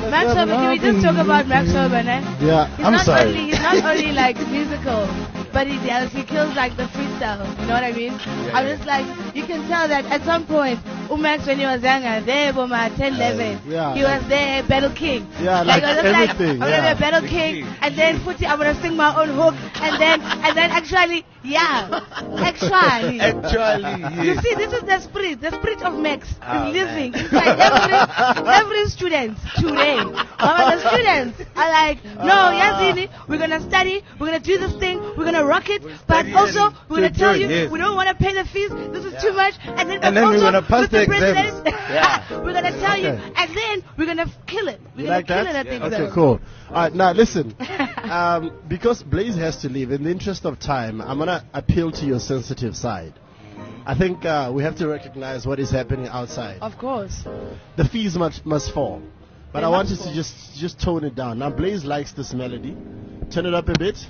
Max Herber, can we just talk about Max Herber, eh? Yeah, He's I'm not sorry. Only, he's not only like musical, but he does, he kills like the freestyle, you know what I mean? I'm just like, you can tell that at some point, Umax when he was younger, there, Boma, ten, eleven, yeah, he like- was there, Battle King. Yeah, like I was just everything, Like, I'm yeah. gonna be a Battle King, and then Footy, I'm gonna sing my own hook, and then, and then actually, yeah, actually. Actually, You yes. see, this is the spirit, the spirit of Max Oh, is living inside every, every student today. Mama, the students are like, no, Yazini, we're gonna study, we're gonna do this thing, we're gonna rock it, but study also and we're gonna do tell good, you yes. we don't want to pay the fees. This is too much, and then, And but then we're also, gonna pass Mister the exams. President, Yeah. we're gonna tell you, Okay. and then we're gonna f- kill it. We're You gonna like kill that? it. I think Okay, so. cool. All right, now listen. um, because Blaze has to leave, in the interest of time, I'm gonna appeal to your sensitive side. I think uh, we have to recognize what is happening outside. Of course. The fees must must fall, but They I want you must to fall. just just tone it down. Now Blaze likes this melody. Turn it up a bit.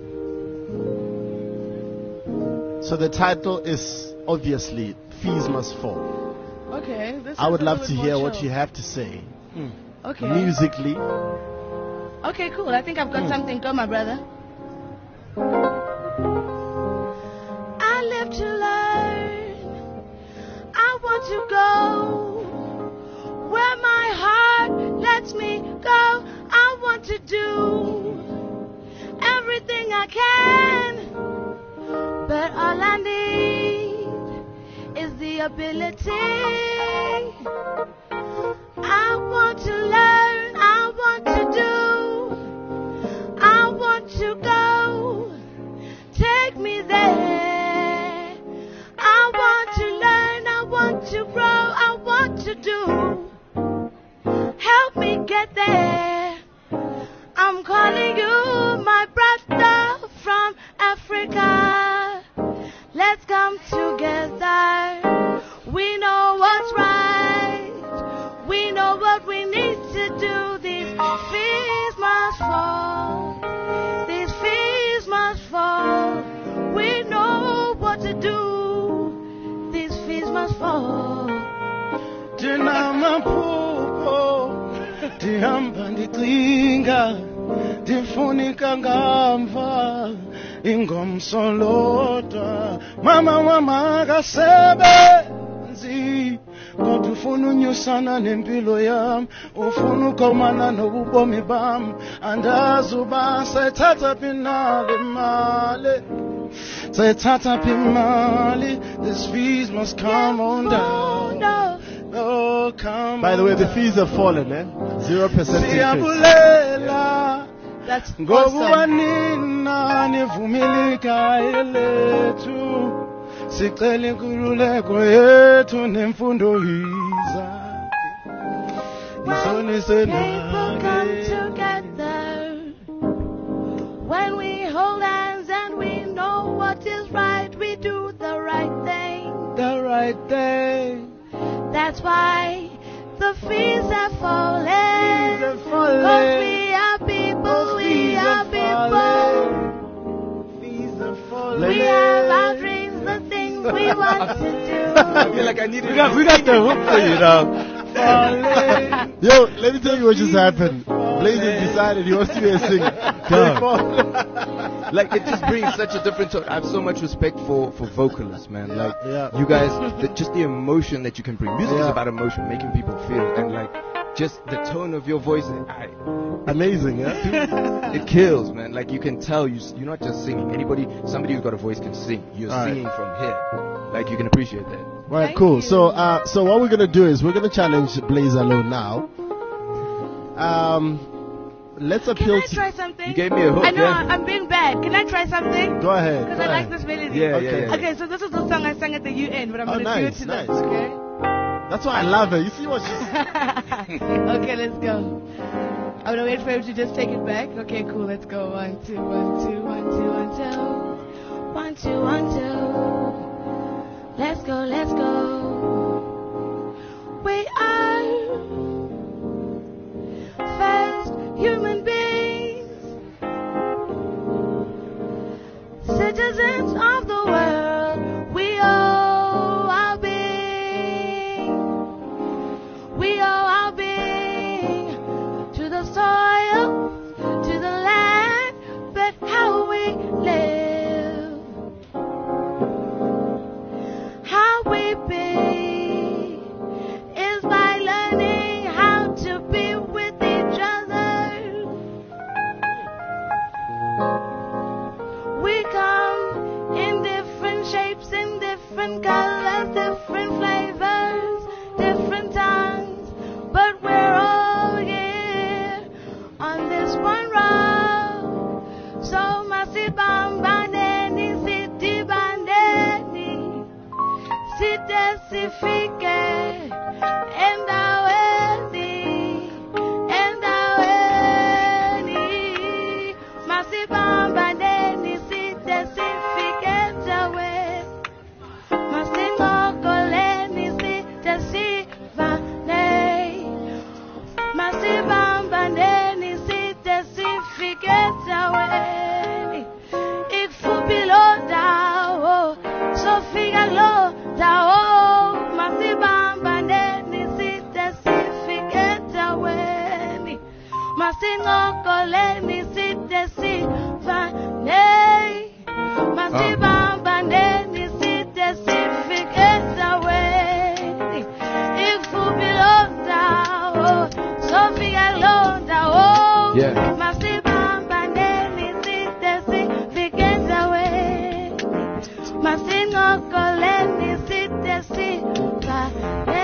So the title is obviously "Fees Must Fall." Okay. This I is would a love little to bit hear more what chill. you have to say Okay. musically. Okay, cool. I think I've got Hmm. something. Go, my brother. I live to learn. I want to go where my heart lets me go. I want to do everything I can, but all I need is the ability. I want to learn. I want to do. I want to go. Take me there. I want to learn. I want to grow. I want to do. Help me get there. I'm calling you, my brother from Africa. Let's come together. We know what's right. We know what we need to do. These fees must fall. These fees must fall. We know what to do. These fees must fall. Ndinamaphupho ndihamba ndicinga ndifunika ngamva ingomso lodwa mama mama kasebenzi kodwa ufuna unyusana nempilo yam ufuna ukomana nobubomi bam andazi uba sethatha pinale mali sethatha pimali. These fees must come on down. No. Oh, come By the way, on the down. fees have fallen, eh? Zero percent increase. Siyabulela That's awesome. ngokuba nina nivumilika elethu sicela inkululeko yethu nemfundo yiza isonise People come nake together when we hold hands and we know what is right. We do the right thing. the right thing. That's why the fees are falling. Fees are falling. 'Cause we are people. We Fees are are people. falling. Fees are falling. We have our dreams, the things we want to do. I feel like I need We got, we got the hook for you now. Falling. Yo, let me tell you what just happened. Blaze has decided he wants to be a singer. Like it just brings such a different tone. I have so much respect for for vocalists, man. Like yeah. you guys, the, just the emotion that you can bring. Music is Yeah. about emotion, making people feel, and like just the tone of your voice. I, Amazing, yeah? it kills, man. Like you can tell you s- you're not just singing. Anybody, somebody who's got a voice can sing. You're All right. singing from here. Like you can appreciate that. Right, Thank cool. you. So, uh, so what we're gonna do is we're gonna challenge Blaze alone now. Um, let's Can appeal I to. try something? You gave me a hook, I know yeah. I'm being bad. Can I try something? Go ahead. Because go I like ahead. this melody. Yeah, Okay. yeah, yeah. Okay, so this is the song I sang at the U N, but I'm Oh, going to nice, do it to nice. this, okay? That's why I love her. You see what she's. Okay, let's go. I'm gonna wait for him to just take it back. Okay, cool. Let's go. One, two, one, two, one, two, one, two, one, two, one, two. Let's go, let's go. We are first human beings, citizens of the world. We owe our being. We owe our being sifike endaweni endaweni masibambaneni side sifike endaweni masingokoleni side sivane masibambaneni side sifike endaweni ikufupilo ndawo sofika lo ndawo masibambaneni side sifike endaweni masingokoleni side sivane masibambaneni side sifike endaweni ikufupilo ndawo sofika lo ndawo Yeah. masibambaneni side sifike endaweni masingokoleni side sivane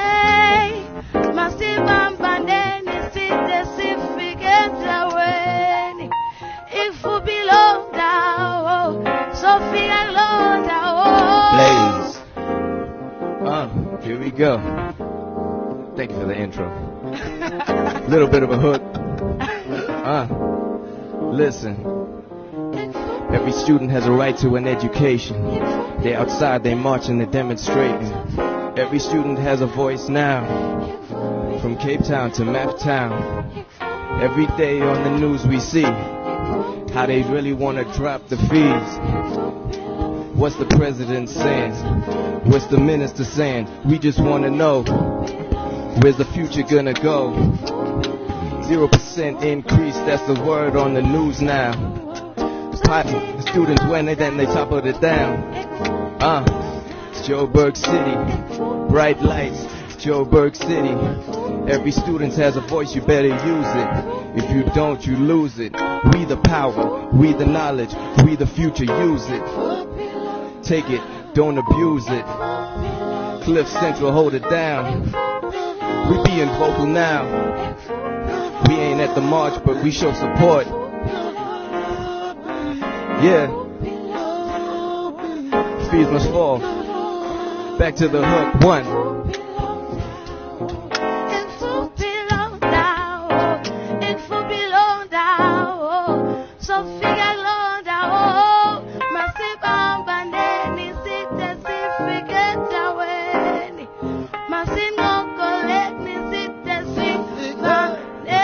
masibambaneni side sifike endaweni ikufupilo ndawo sofika lo ndawo Blaze. Uh, here we go. Thank you for the intro. Little bit of a hook. Uh, listen. Every student has a right to an education. They're outside, they marching, they're demonstrating. Every student has a voice now. From Cape Town to Map Town. Every day on the news we see how they really want to drop the fees. What's the president saying? What's the minister saying? We just want to know, where's the future gonna go? Zero percent increase, that's the word on the news now. Pot, the students win it, then they toppled it down. Uh, it's Joburg City, bright lights, Joburg City. Every student has a voice, you better use it. If you don't, you lose it. We the power, we the knowledge, we the future, use it. Take it, don't abuse it. Cliff Central, hold it down. We being vocal now. We ain't at the march, but we show support. Yeah. Fees must fall. Back to the hook. One. ikufupilo ndawo ikufupilo ndawo sofika lo ndawo masibambaneni side sifike endaweni masingokoleni side sivane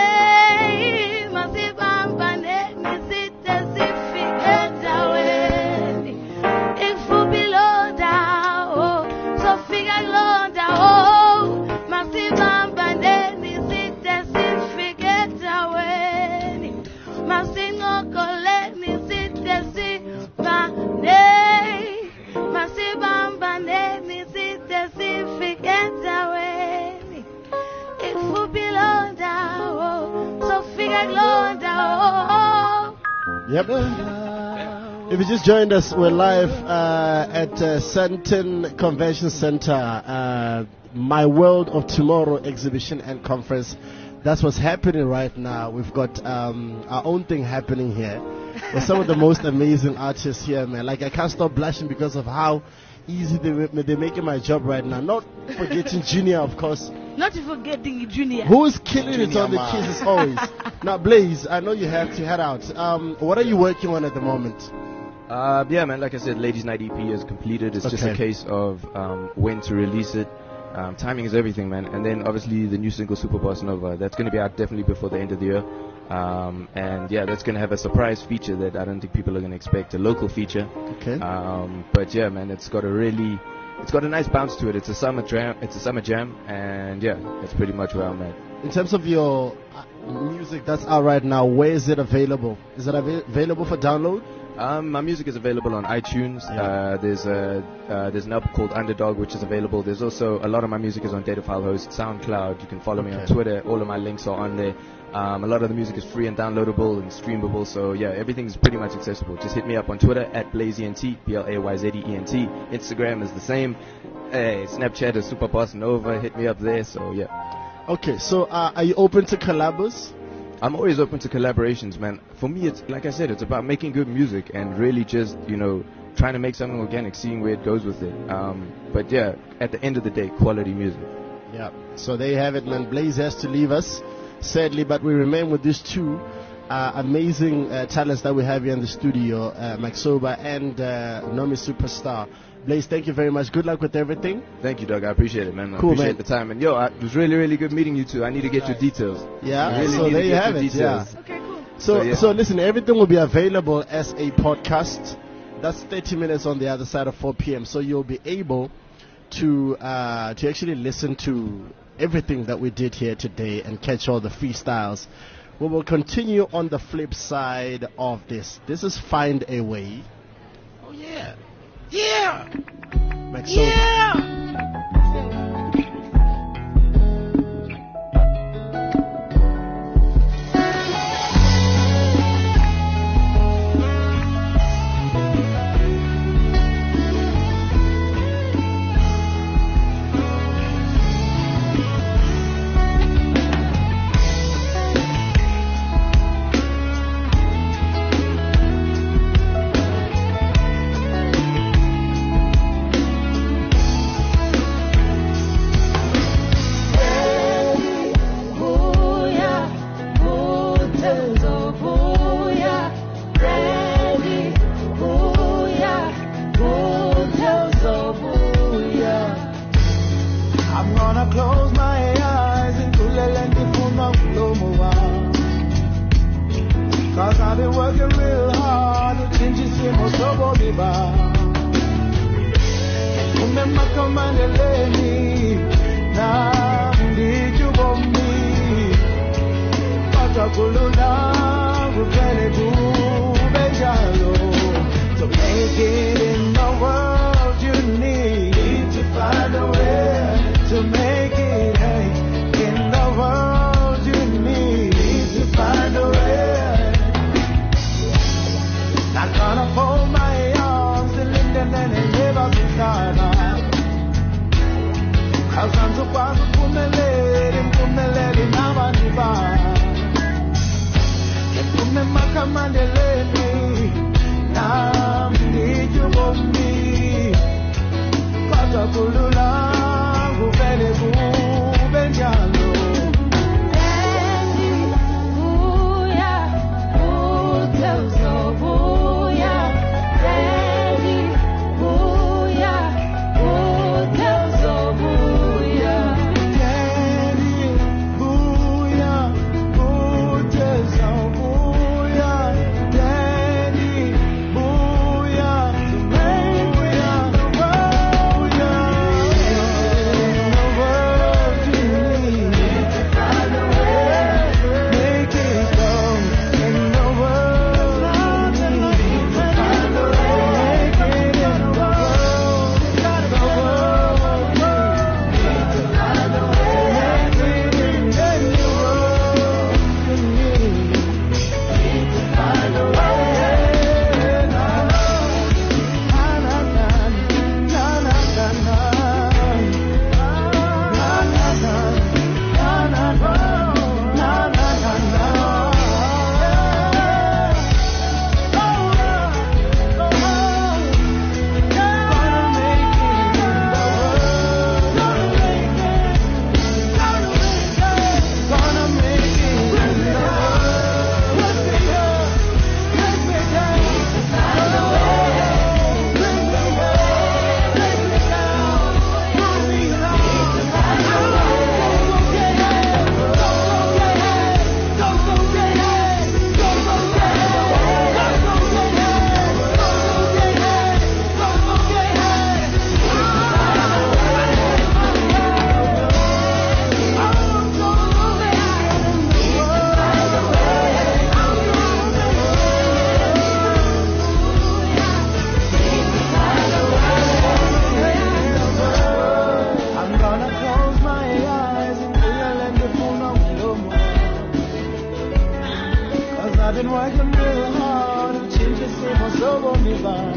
masibambaneni side sifike endaweni ikufupilo ndawo sofika lo ndawo masibambaneni side sifike endaweni masingokoleni side sivane masibambaneni side sifike endaweni ikufupilo ndawo sofika lo ndawo. Yep. If you just joined us, we're live uh, at uh, Sandton Convention Center, uh, My World of Tomorrow exhibition and conference. That's what's happening right now. We've got um, our own thing happening here. With some of the most amazing artists here, man. Like, I can't stop blushing because of how easy they, they're making my job right now. Not forgetting Junior, of course. Not forgetting Junior. Who's killing it Junior on the man. keys as always. Now, Blaze, I know you have to head out. Um, what are you working on at the moment? Uh, yeah, man, like I said, Ladies Night E P is completed. It's just a Okay. case of um, when to release it. Um, timing is everything, man. And then obviously the new single Super Boss Nova, that's going to be out definitely before the end of the year. Um, and yeah, that's going to have a surprise feature that I don't think people are going to expect, a local feature. Okay. Um, but yeah, man, it's got a really, it's got a nice bounce to it. It's a summer jam, it's a summer jam, and yeah, that's pretty much where I'm at. In terms of your uh, music that's out right now, where is it available? Is it av- available for download? Um, my music is available on iTunes. Yeah. Uh, there's a uh, there's an app called Underdog which is available. There's also a lot of my music is on Data File Host, SoundCloud. You can follow me on Okay. Twitter. All of my links are on there. Um, a lot of the music is free and downloadable and streamable. So yeah, everything's pretty much accessible. Just hit me up on Twitter at BlazeEnt, B L A Y Z E N T. Instagram is the same. Hey, Snapchat is Superboss Nova. Hit me up there. So yeah. Okay, so uh, are you open to collabs? I'm always open to collaborations, man. For me, it's like I said, it's about making good music and really just, you know, trying to make something organic, seeing where it goes with it. Um, but yeah, at the end of the day, quality music. Yeah. So there you have it, man. Blaze has to leave us, sadly, but we remain with these two uh, amazing uh, talents that we have here in the studio, uh, Maxoba and uh, Nomi Superstar. Blaze, thank you very much. Good luck with everything. Thank you, Doug. I appreciate it, man. I Cool, appreciate man. the time. And yo, I, it was really, really good meeting you two. I need to get Nice. your details. Yeah. I really So need to there you get have your it. details. Yeah. Okay, cool. So, So, yeah. so listen, everything will be available as a podcast. That's thirty minutes on the other side of four p.m. So you'll be able to uh, to actually listen to everything that we did here today and catch all the freestyles. We will continue on the flip side of this. This is Find a Way. Oh yeah, yeah, Maxo- yeah. I'm gonna close my eyes and cause I've been working real hard to change this emotional vibe. Remember come and let me now need you for me. But I could not reply to Benjalo to make it in the world you need to find a way to make it hey, in the world you need to find a way. Not gonna fold my arms and lift them and never be done. Cause I'm so far to Pumelele, Pumelele, now I'm divine. And Pumema come and let me, now need you for me. Cause I'm Pulula, Bubele, Benjalo. I've been working real hard to change the same or so on me by.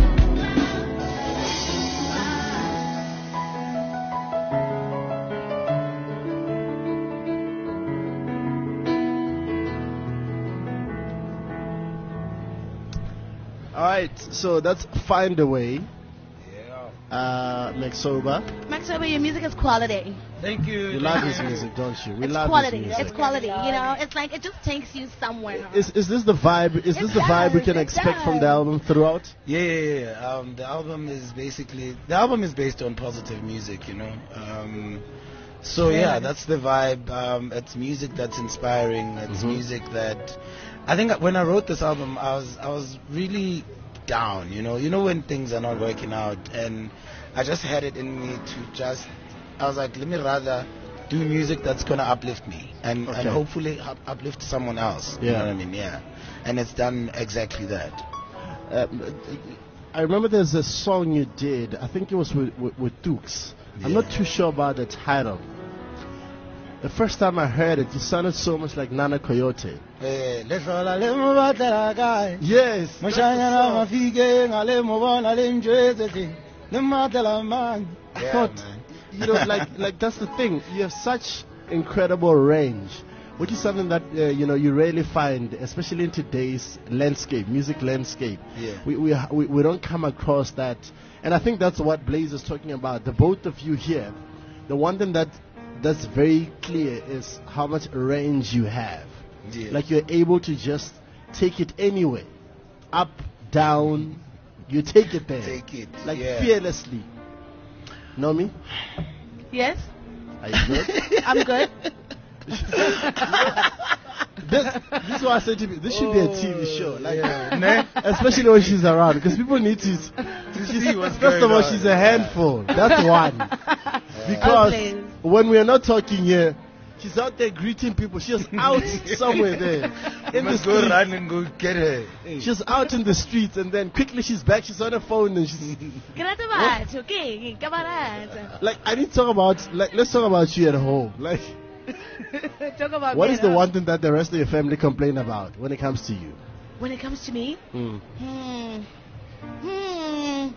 All right, so that's Find a Way. Uh, Maxoba. Maxoba, your music is quality. Thank you. You love his music, don't you? We It's love quality. his music. It's quality. You know, it's like it just takes you somewhere. Is is this the vibe? Is It this the vibe we does, can it expect from the does. album throughout? Yeah, yeah, yeah. Um, the album is basically the album is based on positive music, you know. Um, so yeah, Yeah. that's the vibe. Um, it's music that's inspiring. It's Mhm. music that I think when I wrote this album, I was I was really down. You know, you know when things are not working out, and I just had it in me to just. I was like, let me rather do music that's gonna uplift me and, Okay. and hopefully up- uplift someone else. You Yeah. know what I mean? Yeah. And it's done exactly that. Um, I remember there's a song you did. I think it was with with, with Dukes. I'm not too sure about the title. The first time I heard it, you sounded so much like Nana Coyote. Eh, lefola le mobatela kae. Yes. that's the Moshanyana song. mafike ngale mobona le njweze thi. Le matela man. I thought, you know, like like that's the thing. You have such incredible range, which is something that uh, you know you rarely find, especially in today's landscape, music landscape. Yeah. We we we, we don't come across that, and I think that's what Blaze is talking about. The both of you here, the one thing that that's very clear is how much range you have. Yeah. Like you're able to just take it anyway, up, down. You take it there, Take it. like yeah. fearlessly. Know me? Yes, Are you good? I'm good. this, this is what I said to you. This should be a T V show, like, Yeah. especially when she's around, because people need to. She's, see what's first of going all, on. she's a handful. That's one. Because Oh, please. when we are not talking here, she's out there greeting people. She's out somewhere there in the Must go streets. run and go get her. She's out in the streets, and then quickly she's back. She's on her phone, and she's Grazie bacio, okay, camarada. like, I need to talk about. Like, let's talk about you at home. Like, Talk about what me, is the huh? one thing that the rest of your family complain about when it comes to you? When it comes to me, Hmm. hmm, hmm,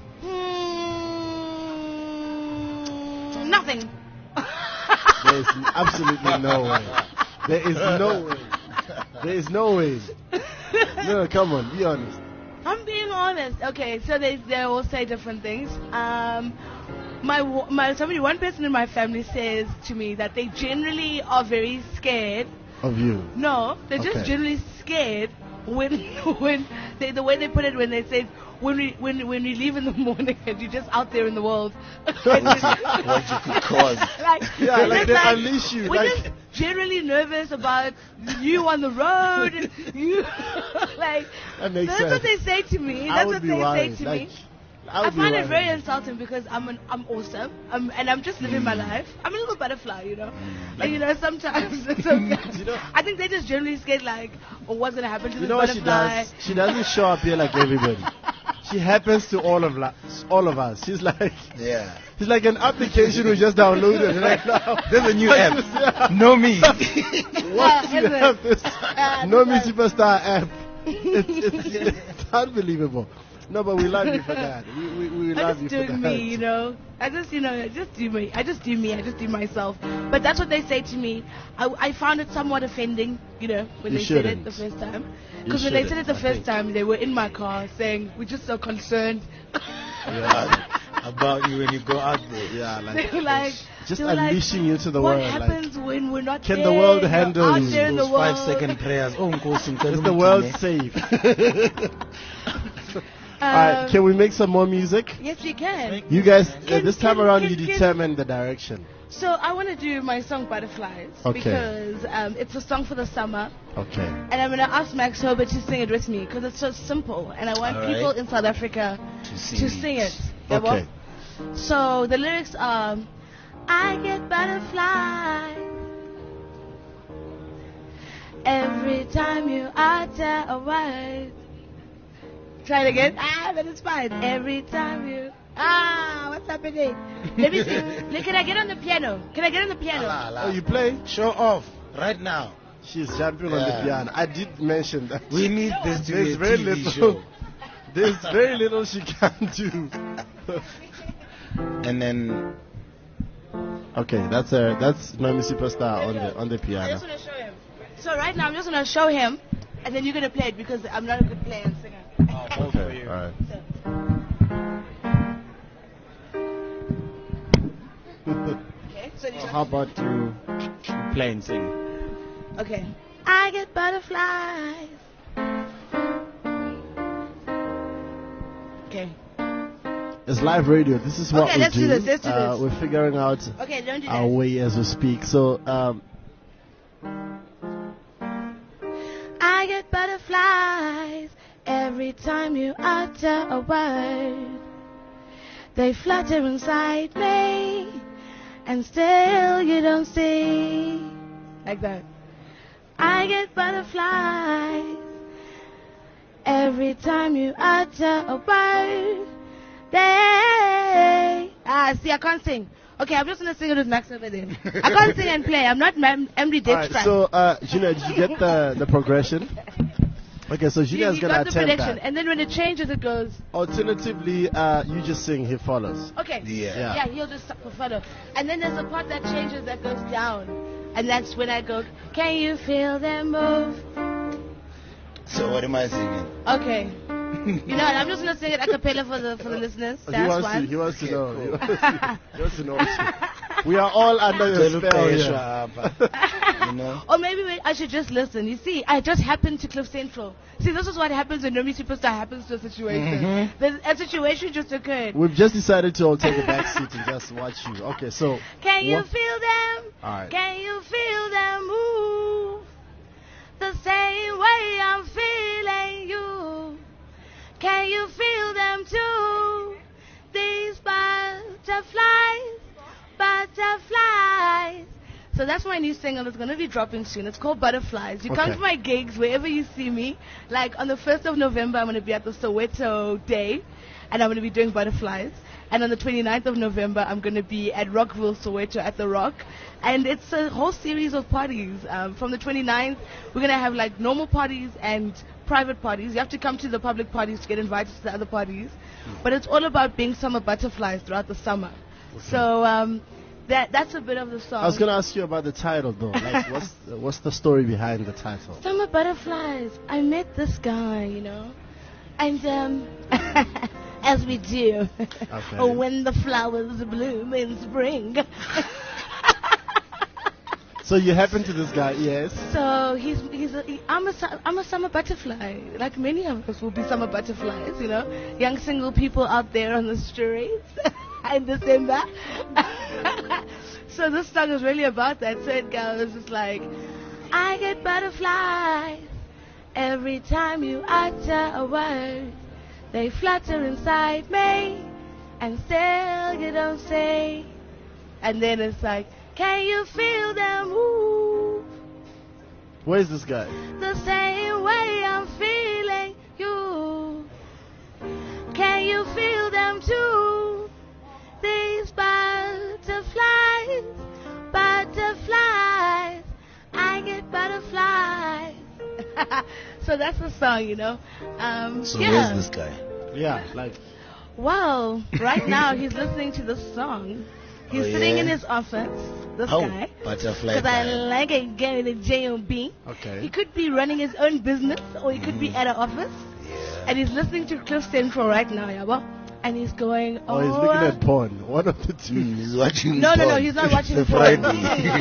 hmm, nothing. There is absolutely no way. There is no way. There is no way. No, come on, be honest. I'm being honest. Okay, so they they all say different things. Um, my wa- my somebody one person in my family says to me that they generally are very scared. Of you. No, they're just Okay. generally scared when when they the way they put it when they say when we when when we leave in the morning and you're just out there in the world. What you could cause. like, Yeah, we're like just they unleash you, We're like- just generally nervous about you on the road. You like That makes that's what sense. they say to me. I That's would what be they worried. say to Like, me. I, I would be find it worried. very insulting because I'm an, I'm awesome, I'm, and I'm just living my Mm. life. I'm a little butterfly, you know. And you know, sometimes, sometimes You know- I think they just generally scared like, oh, what's gonna happen to You this know what she butterfly? does? She doesn't show up here like everybody. She happens to all of la- all of us. She's like, Yeah. she's like an application we just downloaded right now. There's a new Like app. this, yeah. Know me. Once you is it? have this Yeah, No Me that's Superstar app, it's, it's, it's unbelievable. No, but we love you for that. We, we, we I love just you for do that. me, you know. I just, you know, I just do me. I just do me. I just do myself. But that's what they say to me. I, I found it somewhat offending, you know, when You they said it shouldn't. the first time. You Because when they said it shouldn't, the I first think. time, they were in my car saying, "We're just so concerned." Yeah. About you when you go out there. Yeah, They like were like, just they were like, unleashing you to the what world. Like, happens when we're not can there? the world You're handle out you? there in the Those world. five second prayers. Oh, Nkosi, ngicela is the umgcine. world safe? Um, Alright, can we make some more music? Yes, we can. You guys, uh, Can- this time can- around, can- you can- determine the direction. So I want to do my song Butterflies Okay. because um, it's a song for the summer. Okay. And I'm going to ask Max Hober to sing it with me because it's so simple. And I want All right. people in South Africa To sing to it. sing it. Yeah, Okay. well? So the lyrics are, I get butterflies every time you utter a word. Try it again. Ah, that is fine. Every time you... Ah, what's happening? Let me see. Look, can I get on the piano? Can I get on the piano? La, la. Oh, you play? Show off right now. She's jumping on the Yeah. piano. I did mention that. We need this to There's be a very T V little. show. There's very little she can do. And then Okay, that's a that's Noemi Superstar on the on the I just piano. want to show him. So right now I'm just going to show him, and then you're going to play it because I'm not a good player and singer. Okay, all right. Okay, so you How about you play and sing? Okay. I get butterflies. Okay. It's live radio. This is what Okay, we let's do this, let's do uh, this. We're figuring out Okay, don't do our that. way as we speak. So, um, I get butterflies every time you utter a word. They flutter inside me, and still you don't see. Like that. I get butterflies every time you utter a word. They ah see I can't sing. Okay, I'm just gonna sing it with Max over there. I can't sing and play. I'm not Mem- Emily all right. Dexter. So, uh, Gina, did you get the the progression? Okay, so you, Gina's you gonna got the attempt prediction, that. and then when it changes, it goes. Alternatively, uh, you just sing. He follows. Okay. Yeah. Yeah, he'll just follow. And then there's a part that changes that goes down. And that's when I go, can you feel them move? So what am I singing? Okay. You know what, I'm just going to sing it a cappella for the for the listeners. He That's wants, to, one. he wants to know. He wants to, he wants to know. We are all under your spell here. You know? Or maybe we, I should just listen. You see, I just happened to Cliff Central. See, this is what happens when Nomi Superstar happens to a situation. Mhm. There's a situation just occurred. We've just decided to all take a back seat and just watch you. Okay, so. Can you what- feel them? All right. Can you feel them move? The same way I'm feeling you. Can you feel them too? These butterflies, butterflies. So that's my new single. It's going to be dropping soon. It's called Butterflies. You come Okay. to my gigs wherever you see me. Like on the first of November, I'm going to be at the Soweto Day, and I'm going to be doing Butterflies. And on the twenty-ninth of November, I'm going to be at Rockville, Soweto at the Rock. And it's a whole series of parties. Um, from the twenty-ninth, we're going to have like normal parties and private parties. You have to come to the public parties to get invited to the other parties. But it's all about being summer butterflies throughout the summer. So um, that that's a bit of the song. I was going to ask you about the title, though. Like, what's, what's the story behind the title? Summer butterflies. I met this guy, you know, and um, as we do, Okay. when the flowers bloom in spring. So you happen to this guy, yes? So he's he's a, he, I'm a su- I'm a summer butterfly. Like many of us will be summer butterflies, you know, young single people out there on the streets in December. So this song is really about that. So it goes just like, I get butterflies every time you utter a word. They flutter inside me, and still you don't say. And then it's like, can you feel them move? Where's this guy? The same way I'm feeling you. Can you feel them too? These butterflies, butterflies. I get butterflies. So that's the song, you know. Um, So yeah. where's this guy? Yeah, like. Well, right now he's listening to this song. He's Oh, sitting yeah? in his office, this Oh, guy. butterfly Because I guy. like a guy with a J O B. Okay. He could be running his own business, or he could be at an office. And he's listening to Cliff Central right now, yeah, and he's going, oh. Oh, he's looking at porn. One of the two. He's watching No, no, no, porn. he's not watching The porn. Friday.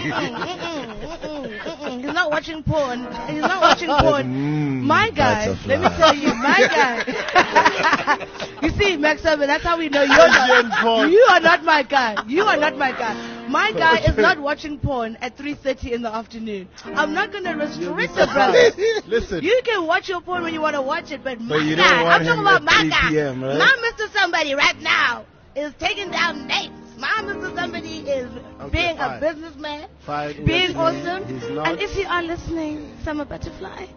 He's not watching porn. He's not watching porn. Mm, My guy, let me butterfly. tell you, my guy. You see, Max Urban, that's how we know you're not. You are not my guy. You are not my guy. My guy is not watching porn at three thirty in the afternoon. I'm not going to restrict the brother. Listen. You can watch your porn when you want to watch it, but my But you don't guy, want I'm talking him about at my three guy. p m, right? My Mister Somebody right now is taking down names. My Mister Somebody is Okay, being fine. a businessman, Fine, being he's- awesome. he's not. And if you are listening, Summer Butterfly.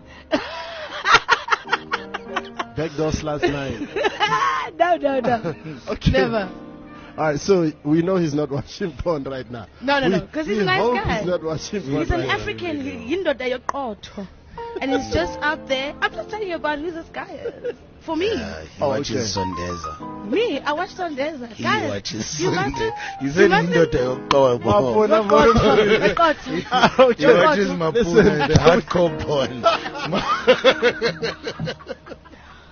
Backdoors last night. no, no, no. Okay. Never. All right, so we know he's not watching porn right now. No, no, We- no, because he's we a nice hope guy. He's not watching porn He's an right now. African. He- Yindoda yoqotho. And he's just out there. I'm just telling you about who this guy is. For me. Uh, he Oh, watches okay. Sondeza. Me, I watch Sondeza. He Guys, watches you must Sondeza. You you said mustn't- Indoda Yokobo. Mapona, Yoqotho, mapona. yoqotho. He watches Mapuna, Listen. the hardcore porn.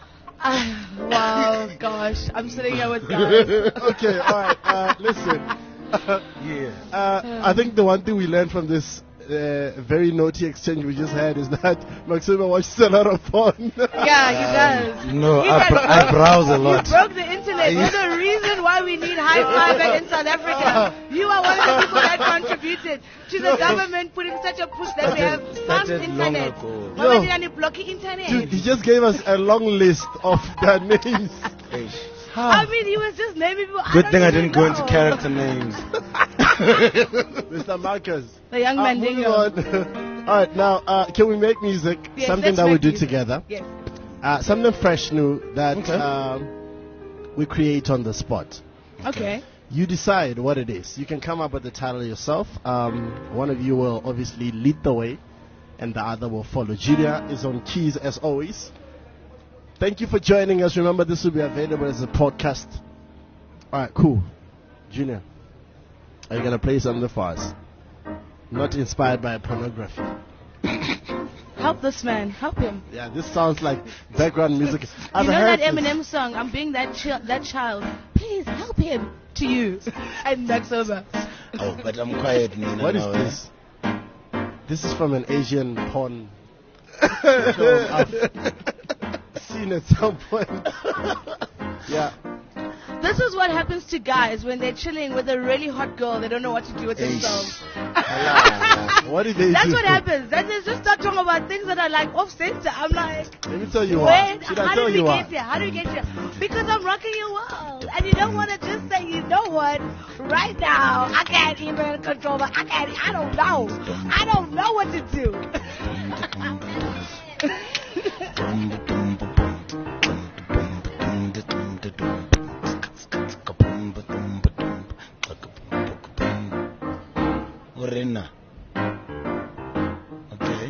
Ah, wow, gosh. I'm sitting here with guys. Okay, all right. Uh, listen. Yeah. Uh, I think the one thing we learned from this uh, very naughty exchange we just had is that Maxima watches a lot of porn. Yeah, he does. No, He I, does. br- I browse a lot. You broke the internet. You're the reason why we need high five in South Africa. You are one of the people that contributed to the government putting such a push that we have fast Started long internet. ago. Why Yo. did any blocking internet? Dude, he just gave us a long list of their names. I mean, he was just naming people. Good don't thing I even didn't go into know. character names. Mister Marcus. The young Uh, man moving dingo. on. All right, now, uh, can we make music? Yes, Something let's that we make do music. together. Yes. Uh, something fresh, new that Okay. um, we create on the spot. Okay. You decide what it is. You can come up with the title yourself. Um, one of you will obviously lead the way, and the other will follow. Julia is on keys as always. Thank you for joining us. Remember, this will be available as a podcast. All right, cool. Junior, are you gonna play something for us? Not inspired by pornography. Help this man. Help him. Yeah, this sounds like background music. I've you know heard that this. Eminem song, I'm being that chi- that child. Please help him to you. And that's over. Oh, but I'm quiet, Nina. What is now, eh? this? This is from an Asian porn show I've seen at some point. Yeah. This is what happens to guys when they're chilling with a really hot girl. They don't know what to do with Eish. themselves. What did they That's do? what happens. Then they just start talking about things that are like off center. I'm like, Let me tell you wait, why. Should I how tell did we you why? get here? How did we get here? Because I'm rocking your world. And you don't want to just say, you know what? Right now, I can't even control my, I can't, I don't know. I don't know what to do. Urena. Okay.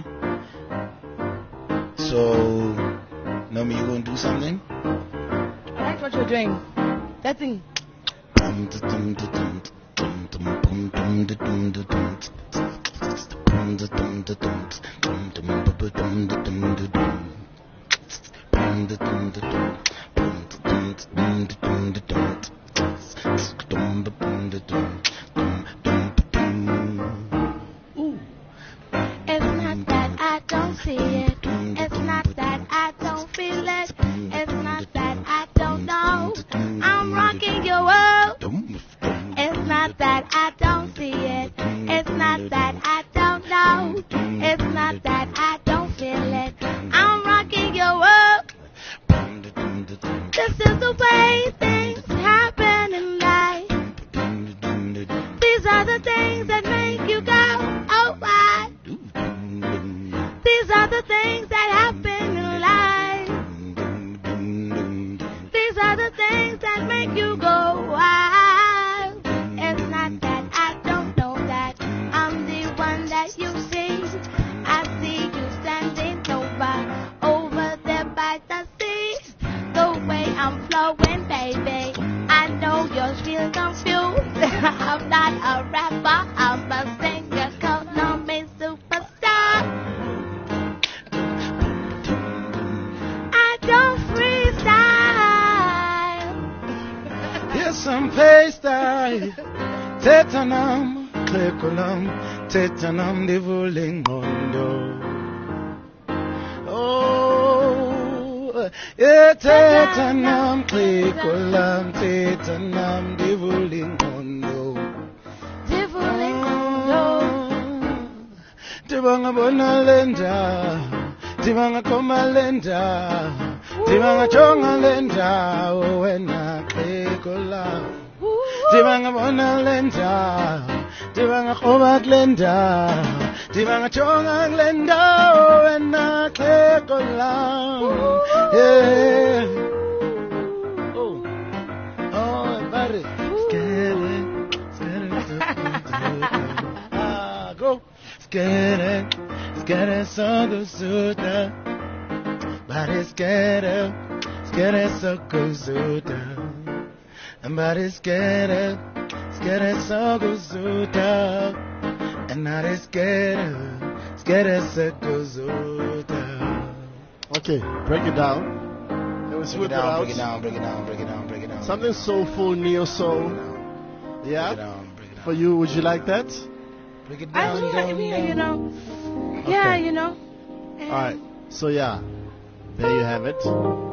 So, Naomi, you gonna do something? I like what you're doing. That thing. It's not that I don't see it. It's not that I don't feel it. It's not that I don't know. I'm rocking your world. It's not that I don't see it. It's not that I don't know. It's not that I don't feel it. I'm rocking your world. This is the way things happen in life. These are the things that make you go, oh why? These are the things that happen in life. These are the things that make you go wild. It's not that I don't know that I'm the one that you see. I see you standing over, over there by the sea. The way I'm flowing, baby, I know you're still confused. I'm not a rapper, I'm a singer, call me superstar. I don't freestyle. Here's some paystyle. Tetanum, cliculum, tetanum, divuling mondo. Oh, yeah, tetanum, cliculum, tetanum, divuling mondo. Divuling mondo. Tibanga bona lenda, tibanga koma lenda, tibanga chonga lenda, oh wena cliculum. Tibanga bona lenda, tibanga koma lenda, tibanga chonga lenda, oh wena cliculum. Yeah. Oh, oh, buddy. Scary, scary. Ah, go. Scary, scary, so good, suda. Body scary, scary, so good, suda. Body scary, scary, so good, suda. And not as scary, scary, so good, suda. Okay, break it down. Can we Let's Break whip it it down, out. break it down, break it down, break it down, break it down. Something soulful, neo soul. Yeah? Break it down, break it down. For you, would you like that? Break it I down, mean, down, I mean, down. you know. Yeah, Okay. you know. Alright, so yeah, there you have it.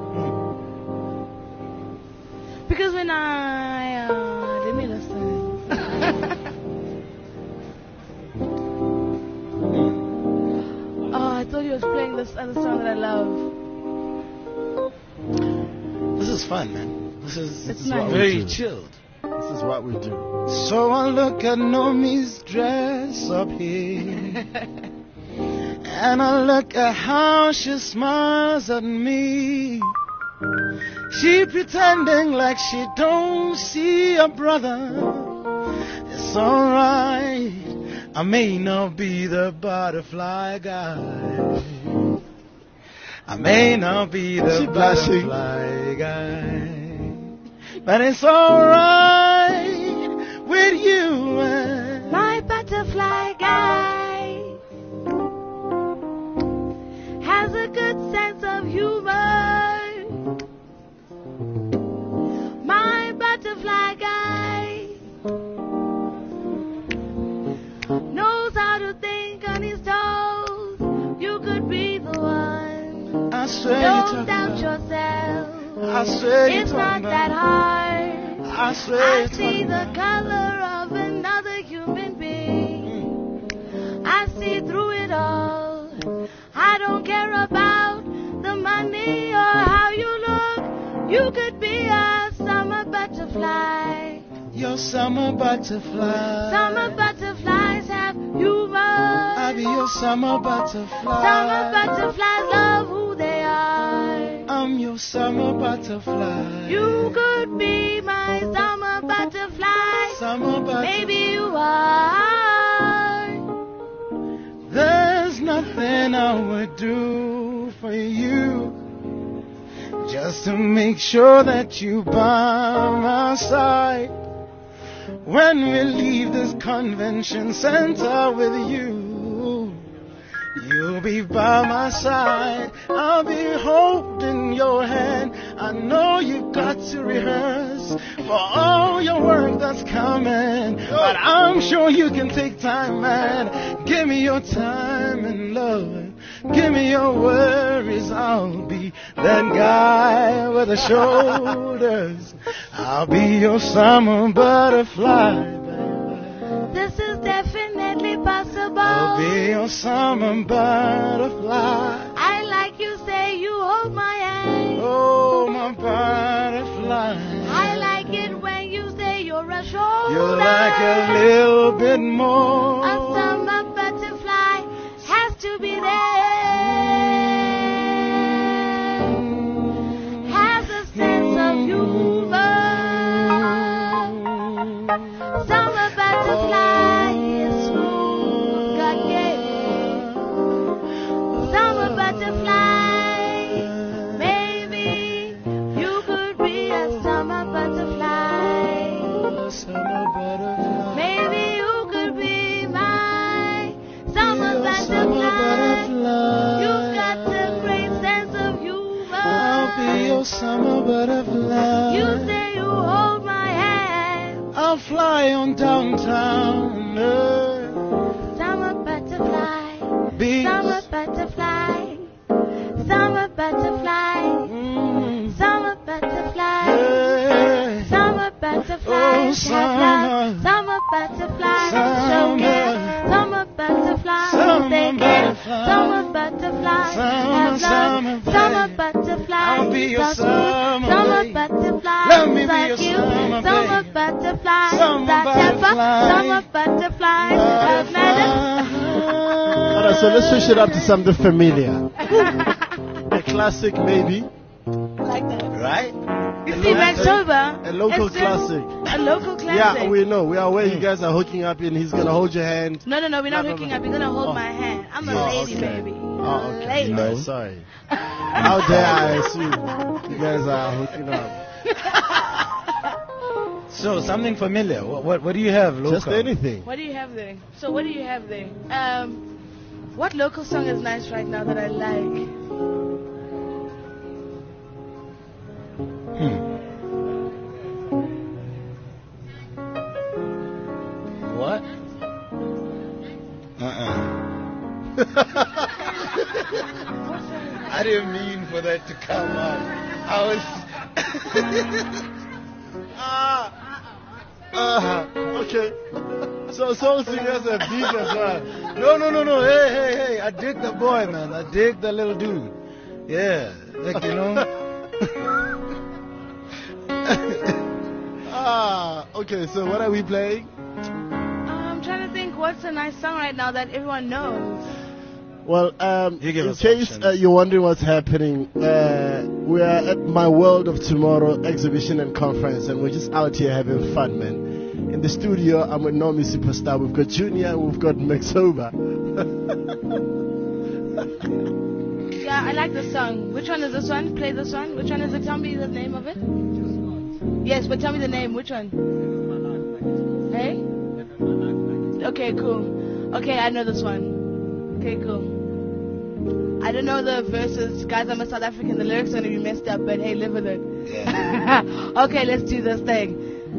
Because when I uh, let me listen. Oh, I thought he was playing this other song that I love. This is fun, man. This is, It's this is nice. what we very do. chilled. This is what we do. So I look at Nomi's dress up here, and I look at how she smiles at me. She pretending like she don't see a brother. It's alright, I may not be the butterfly guy. I may not be the She blushing. butterfly guy. But it's alright with you and My butterfly guy has a good sense of humor. My butterfly guy knows how to think on his toes. You could be the one. I swear Don't you doubt talk yourself. I swear you It's talk not about- that hard. I swear I you see talk the about- color of another human being. I see through it all. I don't care about the money or how you look. You could be a summer butterfly. Your summer butterfly. Summer butterflies have humor. I be your summer butterfly. Summer butterflies love who they are. I'm your summer butterfly. You could be my summer butterfly. Summer butterfly. Maybe you are. There's nothing I would do for you just to make sure that you by my side. When we leave this convention center with you, you'll be by my side. I'll be holding your hand. I know you got to rehearse for all your work that's coming, but I'm sure you can take time, man. Give me your time and love. Give me your worries. I'll be that guy with the shoulders. I'll be your summer butterfly. This is definitely possible. I'll be your summer butterfly. I like you say you hold my hand. Oh, my butterfly. I like it when you say you're a shoulder. You like a little bit more. A summer butterfly has to be there. Has a sense of humor. Summer butterfly is smooth, got yeah. Summer butterfly, maybe you could be a summer butterfly. Summer butterfly. Maybe you could be my summer Your butterfly. summer butterfly. You got the great sense of humor. I'll be your summer butterfly. You say you hold my hand. I'll fly on downtown Earth. Summer butterfly. Be Summer butterfly. Summer butterfly. Mm. Summer butterfly. Hey. Summer butterfly. Oh, summer. Summer butterfly. Summer. Show care. Summer butterfly. Summer Say care. butterfly. Summer butterfly. Summer, Have love. summer, Summer babe. butterfly. I'll be your So sweet. summer, Summer babe. butterfly. Let me be Like your you. summer, Summer babe. butterfly. Summer That ever. butterfly. Summer butterfly. Have Alright, so let's switch it up to something familiar. A classic, maybe. like that. Right? You see, Manitoba. A local it's just classic. A local classic. Yeah, we know. We are aware you guys are hooking up and he's going to hold your hand. No, no, no, we're not Blah, blah, hooking blah. up. You're gonna hold Oh. my hand. I'm a Oh, lady, okay. baby. Oh, okay. Lady. Sorry, sorry. How dare I assume you guys are hooking up? So, something familiar. What, what, what do you have, local? Just anything. What do you have there? So what do you have there? Um, what local song is nice right now that I like? Uh-uh. I didn't mean for that to come out. I was... ah, uh, okay. So soul singers have beef as well. No, no, no, no. Hey, hey, hey. I dig the boy, man. I dig the little dude. Yeah. Like, you know. ah, okay. So what are we playing? I'm trying to think what's a nice song right now that everyone knows. Well, um, You give in us case uh, you're wondering what's happening, uh, we are at My World of Tomorrow exhibition and conference, and we're just out here having fun, man. In the studio, I'm with Nomi Superstar. We've got Junior, and we've got Maxoba. Yeah, I like the song. Which one is this one? Play this one. Which one is it? Tell me the name of it. Yes, but tell me the name. Which one? Hey? Okay, cool. Okay, I know this one. Okay, cool. I don't know the verses. Guys, I'm a South African. The lyrics are going to be messed up, but hey, live with it. Yeah. Okay, let's do this thing.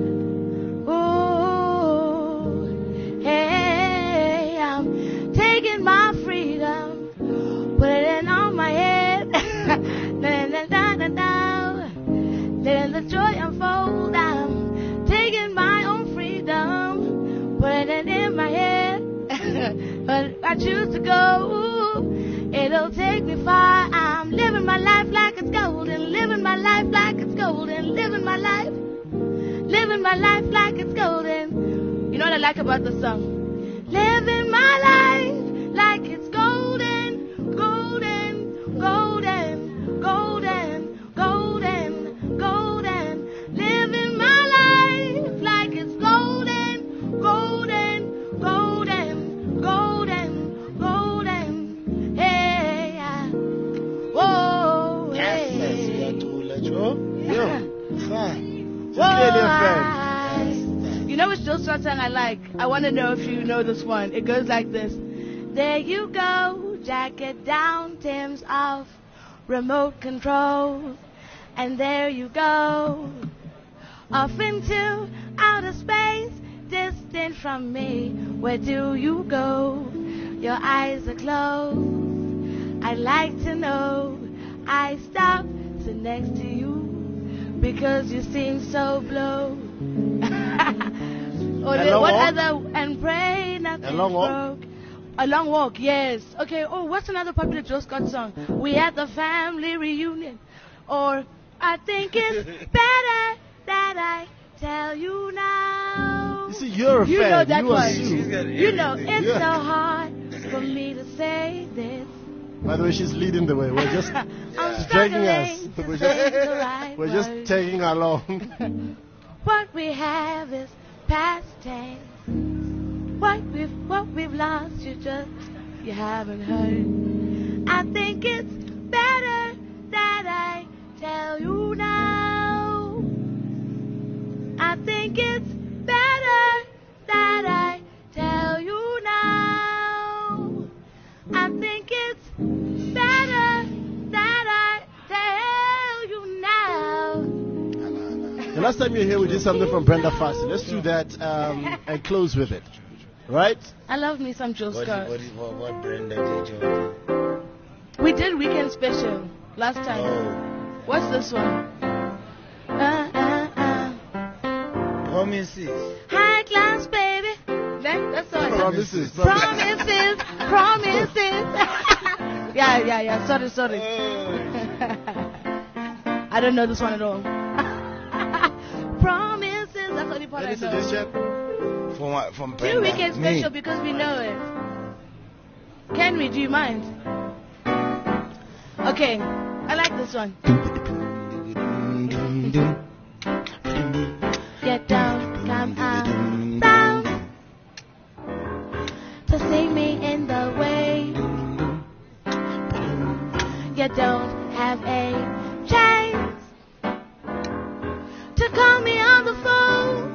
Ooh, hey, I'm taking my freedom, put it in on my head. Letting the joy unfold. I'm taking my own freedom, put it in my head. But I choose to go, it'll take me far. I'm living my life like it's golden, living my life like it's golden, living my life, living my life like it's golden. You know what I like about the song? Living my life like it's golden, golden, golden, golden, golden, golden. Living my life like it's golden, golden, golden, golden, golden. Hey, ah. Whoa, Yes, yes, we hey. are to let you. Yeah. Fine. Just clearly a fan. You know which Jill Scott song I like? I want to know if you know this one. It goes like this. There you go, jacket down, Tim's off, remote control. And there you go, off into outer space, distant from me. Where do you go? Your eyes are closed. I'd like to know. I stop, sit next to you, because you seem so blue. Or A the- long what walk? other and pray nothing A long walk? broke. A long walk, yes. Okay. Oh, what's another popular Jill Scott song? We had the family reunion, or I think it's better that I tell you now. You see, you're a You fan. know that you one. assume. She's got You know everything. it's Yeah. so hard for me to say this. By the way, she's leading the way. We're just I'm dragging us. struggling to We're say the just, right we're just words. tagging along. What we have is past tense. What we've what we've lost, you just you haven't heard. I think it's better that I tell you now. I think it's better that I tell you now. I think it's better that I tell you now. The last time you were here, we did something from Brenda Fassie. Let's do that um, and close with it. Right? I love me some Jill What, Scott. what, what, what Brenda did you? We did Weekend Special last time. Oh. What's this one? Uh, uh, uh. Promises. High class, baby. That, that's all. Promises. Promises. Promises. yeah, yeah, yeah. Sorry, sorry. I don't know this one at all. Promises. That's the only part Any I know. suggestion? From what? From Do Brenda. Weekend Me. Special because we know it. Can we? Do you mind? Okay. I like this one. Get down, come out, down. To see me in the way. You don't have a chance to call me on the phone.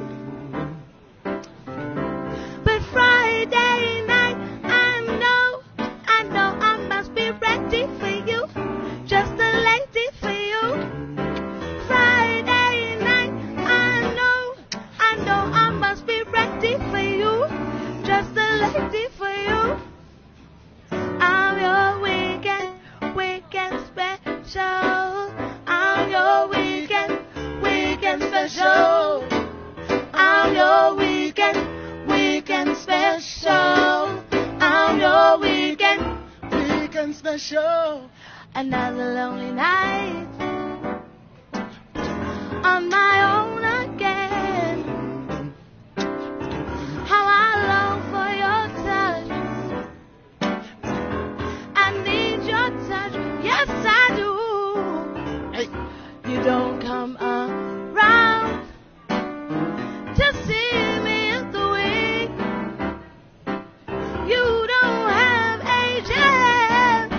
But Friday night, I know, I know I must be ready for you. Just a lady for you. Friday night, I know, I know I must be ready for you. Just a lady for you. special. I'm your weekend, weekend special. I'm your weekend, weekend special. Another lonely night on my own again. How I long for your touch. I need your touch. Yes, I do. Hey. You don't come around to see me in the week. You don't have agent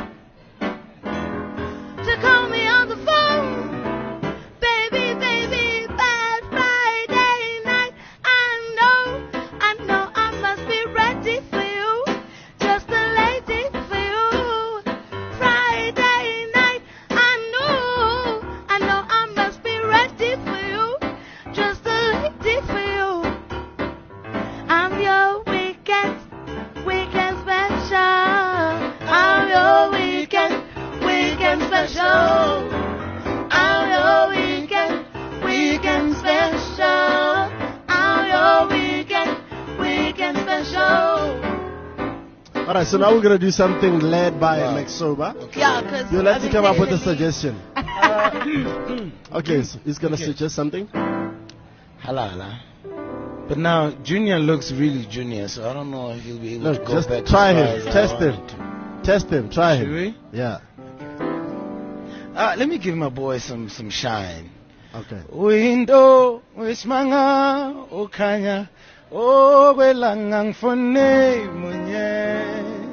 to call me on the phone. Baby, baby, bad Friday night. I know, I know I must be ready for you. Just a lady for you. Friday night. I know, I know I must be ready for you. Just a lady for you. I'm your weekend, weekend special. I'm your weekend, weekend special. I'm your weekend, weekend special. I'm your weekend, weekend special. All right, so now we're going to do something led by Maxoba. Yeah, because You'll have to come up with a suggestion. Okay, so he's going to Okay. suggest something. Halala. But now Junior looks really junior, so I don't know if he'll be able No, to go just back. try as far him. as I Test wanted him. to. Test him. Try Should him. we? Yeah. Uh, let me give my boy some some shine. Okay. Window wismanga okanya okwelanga ngifone munye.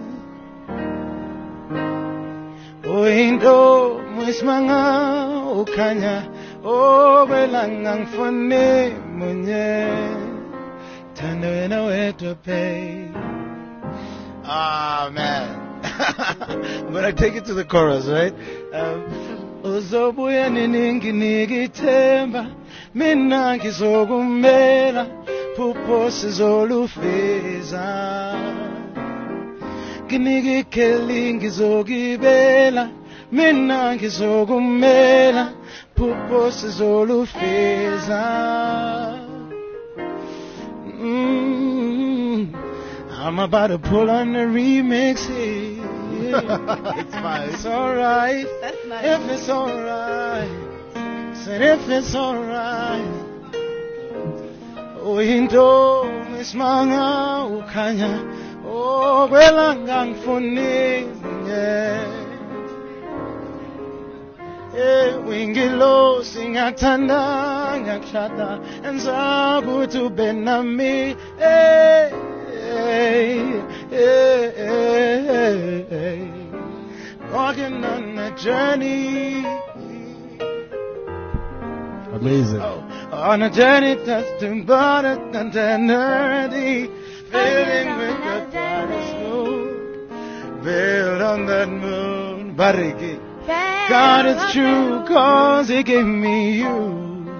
Window wismanga okanya okwelanga ngifone munye. Thando wena wedwa pay. Ah man. I'm gonna take it to the chorus, right? Um, uzobuya niningi nikithemba mina ngizokumela phupho sizolufeza nginikikeli ngizokibela mina ngizokumela phupho sizolufeza. Mm, I'm about to pull on the remix here. It's fine. It's alright. That's nice. If it's alright. Said if it's alright. Oh, into mismanga ukanya. Oh, kwelanga ngifuni. Yeah. Eh, wingilo singathanda ngakushada enza ukuthi ube nami. Eh. Hey, hey, hey, hey. Walking on a journey. Amazing. Oh, on a journey that's too broader than eternity. Filling with the brightest moon. Built on that moon. Bariki. God, it's true, cause He gave me you.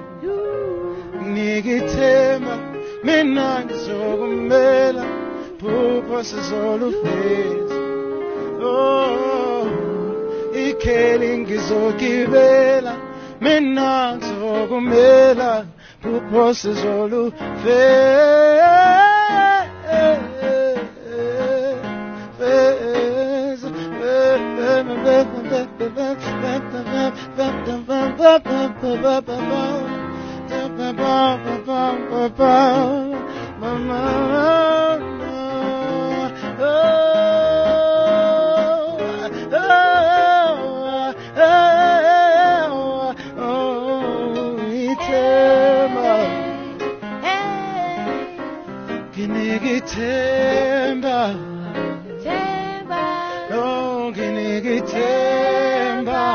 Nigitema. Mina ngizokumela phupho sizolufeza. Oh, ikheli ngizokibela mina ngizokumela phupho sizolufeza. Ginigithemba, oh ginigithemba,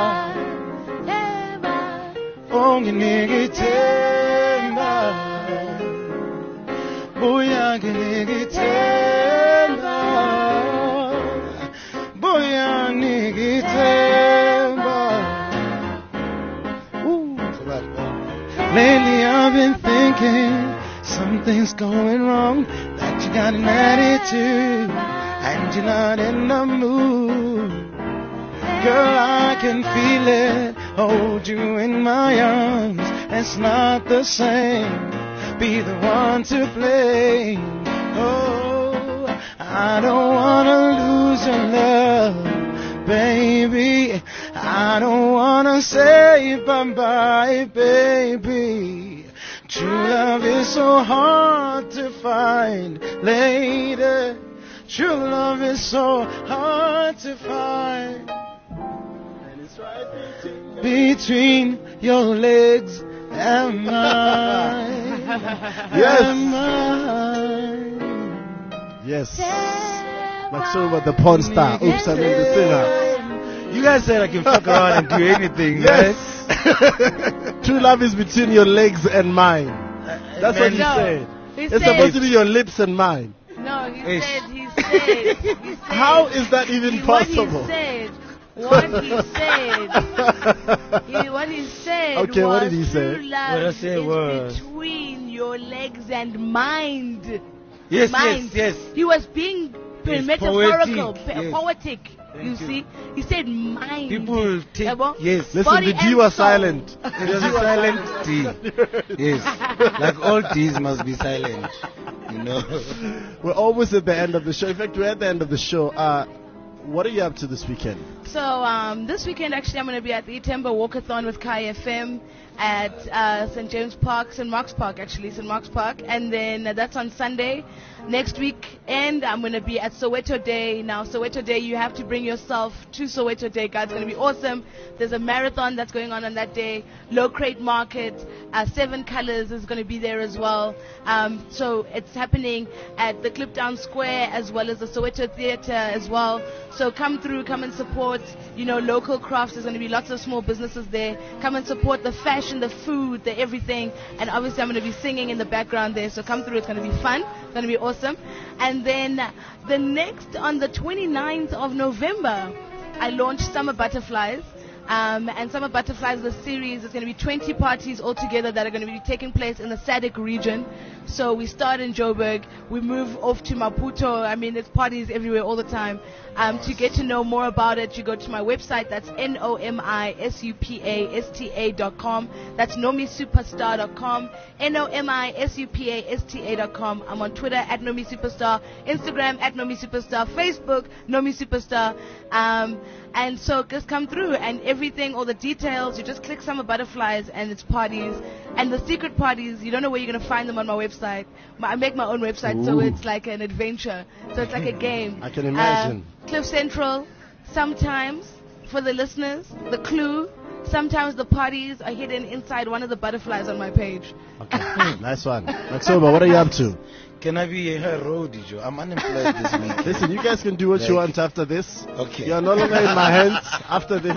oh ginigithemba, buya ginigithemba, buya ginigithemba. Ooh, lately I've been thinking something's going wrong. That you got an attitude and you're not in the mood. Girl, I can feel it. Hold you in my arms. It's not the same. Be the one to blame. Oh, I don't wanna lose your love, baby. I don't wanna say bye-bye, baby. True love is so hard to find, lady. True love is so hard to find. And it's right between your legs and mine. Yes. And mine. Yes. Maxuma, the porn star. Oops, I mean the singer. You guys said I can fuck around and do anything, Yes. right? True love is between your legs and mine. That's what he No, said. he It's said- supposed to be your lips and mine. No, he Ish. said, he said, he said. How is that even possible? What he said, what he said, he, what he said Okay, was what did he say? true love What I say is was- between your legs and mind. Yes, mind. yes, yes. He was being It's metaphorical, poetic, pe- yes. poetic. Thank you you. see, he said mind. People take, Yabo? yes. Listen, Body the D and was soul. silent. It was a silent D. Yes. Like all D's must be silent. You know. We're almost at the end of the show. In fact, we're at the end of the show. Uh, what are you up to this weekend? So um, this weekend, actually, I'm going to be at the Itemba Walkathon with Kai F M at uh, Saint James Park, Saint Mark's Park, actually, Saint Mark's Park, and then uh, that's on Sunday. Next week, and I'm going to be at Soweto Day. Now, Soweto Day, you have to bring yourself to Soweto Day, guys. It's going to be awesome. There's a marathon that's going on on that day. Low Crate Market, uh, Seven Colors is going to be there as well. Um, so it's happening at the Clipdown Square as well as the Soweto Theatre as well. So come through, come and support, you know, local crafts. There's going to be lots of small businesses there. Come and support the fashion, the food, the everything. And obviously I'm going to be singing in the background there. So come through. It's going to be fun. It's going to be awesome. And then uh, the next, on the twenty-ninth of November, I launched Summer Butterflies. Um, and Summer Butterflies, the series, is going to be twenty parties altogether that are going to be taking place in the S A D C region. So we start in Joburg, we move off to Maputo. I mean, there's parties everywhere all the time. Um, to get to know more about it, you go to my website. That's N O M I S U P A S T A dot com. That's nomi superstar dot com. N O M I S U P A S T A dot com. I'm on Twitter at Nomi Superstar, Instagram at Nomi Superstar, Facebook Nomi Superstar. Um, and so just come through and everything, all the details, you just click Summer Butterflies and it's parties. And the secret parties, you don't know where you're going to find them on my website. My, I make my own website, so Ooh. it's like an adventure. So it's like a game. I can imagine. Uh, Cliff Central, sometimes, for the listeners, the clue, sometimes the parties are hidden inside one of the butterflies on my page. Okay, nice one. Maxoma, what are you up to? Can I be her roadie, Joe? I'm unemployed this week. Listen, you guys can do what you Like- want after this. Okay. You're no longer in my hands after this.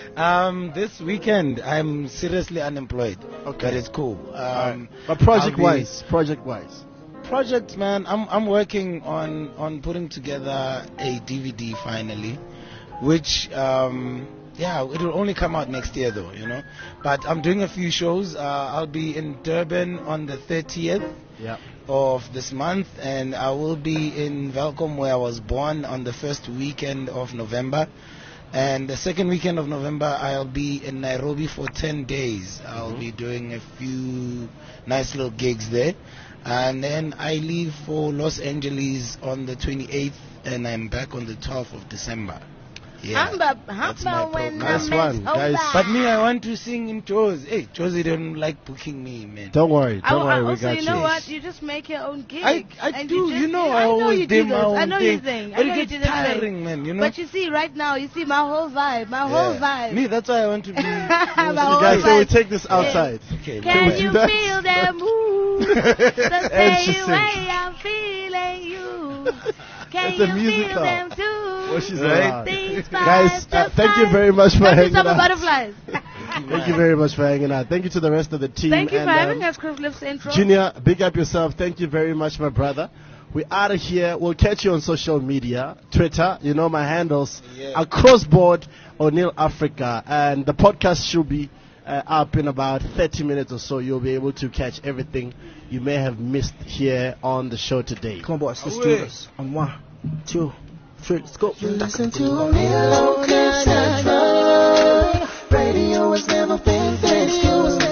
Um, this weekend I'm seriously unemployed. Okay. But it's cool. Um, But project I'll be- wise, project wise. project, man, I'm I'm working on on putting together a D V D finally, which um yeah, it will only come out next year though, you know. But I'm doing a few shows. Uh, I'll be in Durban on the thirtieth Yeah. of this month, and I will be in Welkom where I was born on the first weekend of November. And the second weekend of November, I'll be in Nairobi for ten days. I'll be doing a few nice little gigs there. And then I leave for Los Angeles on the twenty-eighth, and I'm back on the twelfth of December. Yeah. Hamba, That's my hamba when program. Nice the one, mess guys. over. But me, I want to sing in Joe's. Hey, Josie don't like booking me, man. Don't worry, I, don't I, worry, we also, got you you. know what? You just make your own gig. I, I and do, you, you, just, know, I I know always you do do my this. own I know thing. you think. I But know it you gets do this thing. tiring, man, you know. But you see, right now, you see my whole vibe, my whole Yeah. vibe. Me, that's why I want to be. My You whole guys, so we vibe. take this outside. Okay, Can we Can do you that? feel that move? The And she same sings. way I'm feeling you. Can It's a you musical. feel them too? Oh, she's Right. around. Things Guys, fly uh, thank you very much for Thank you, hanging Summer out. Butterflies. Thank you very much for hanging out. Thank you to the rest of the team. Thank you and, for having um, us, Cliff Central. Junior, big up yourself. Thank you very much, my brother. We're out of here. We'll catch you on social media, Twitter. You know my handles. Yeah. Across board, O'Neill Africa. And the podcast should be uh, up in about thirty minutes or so. You'll be able to catch everything you may have missed here on the show today. Come on, boys, let's Away. do this. On one, two, three, let's go. Listen to O'Neill Cliff Central. Radio has never been this good.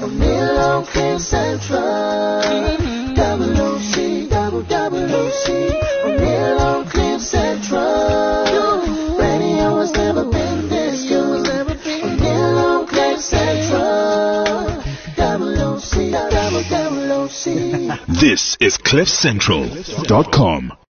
O'Neal on Cliff Central. Double O C, double double O C. O'Neal on Cliff Central. Radio has never been this good. O'Neal on Cliff Central. Double O C, double double O C. This is cliff central dot com.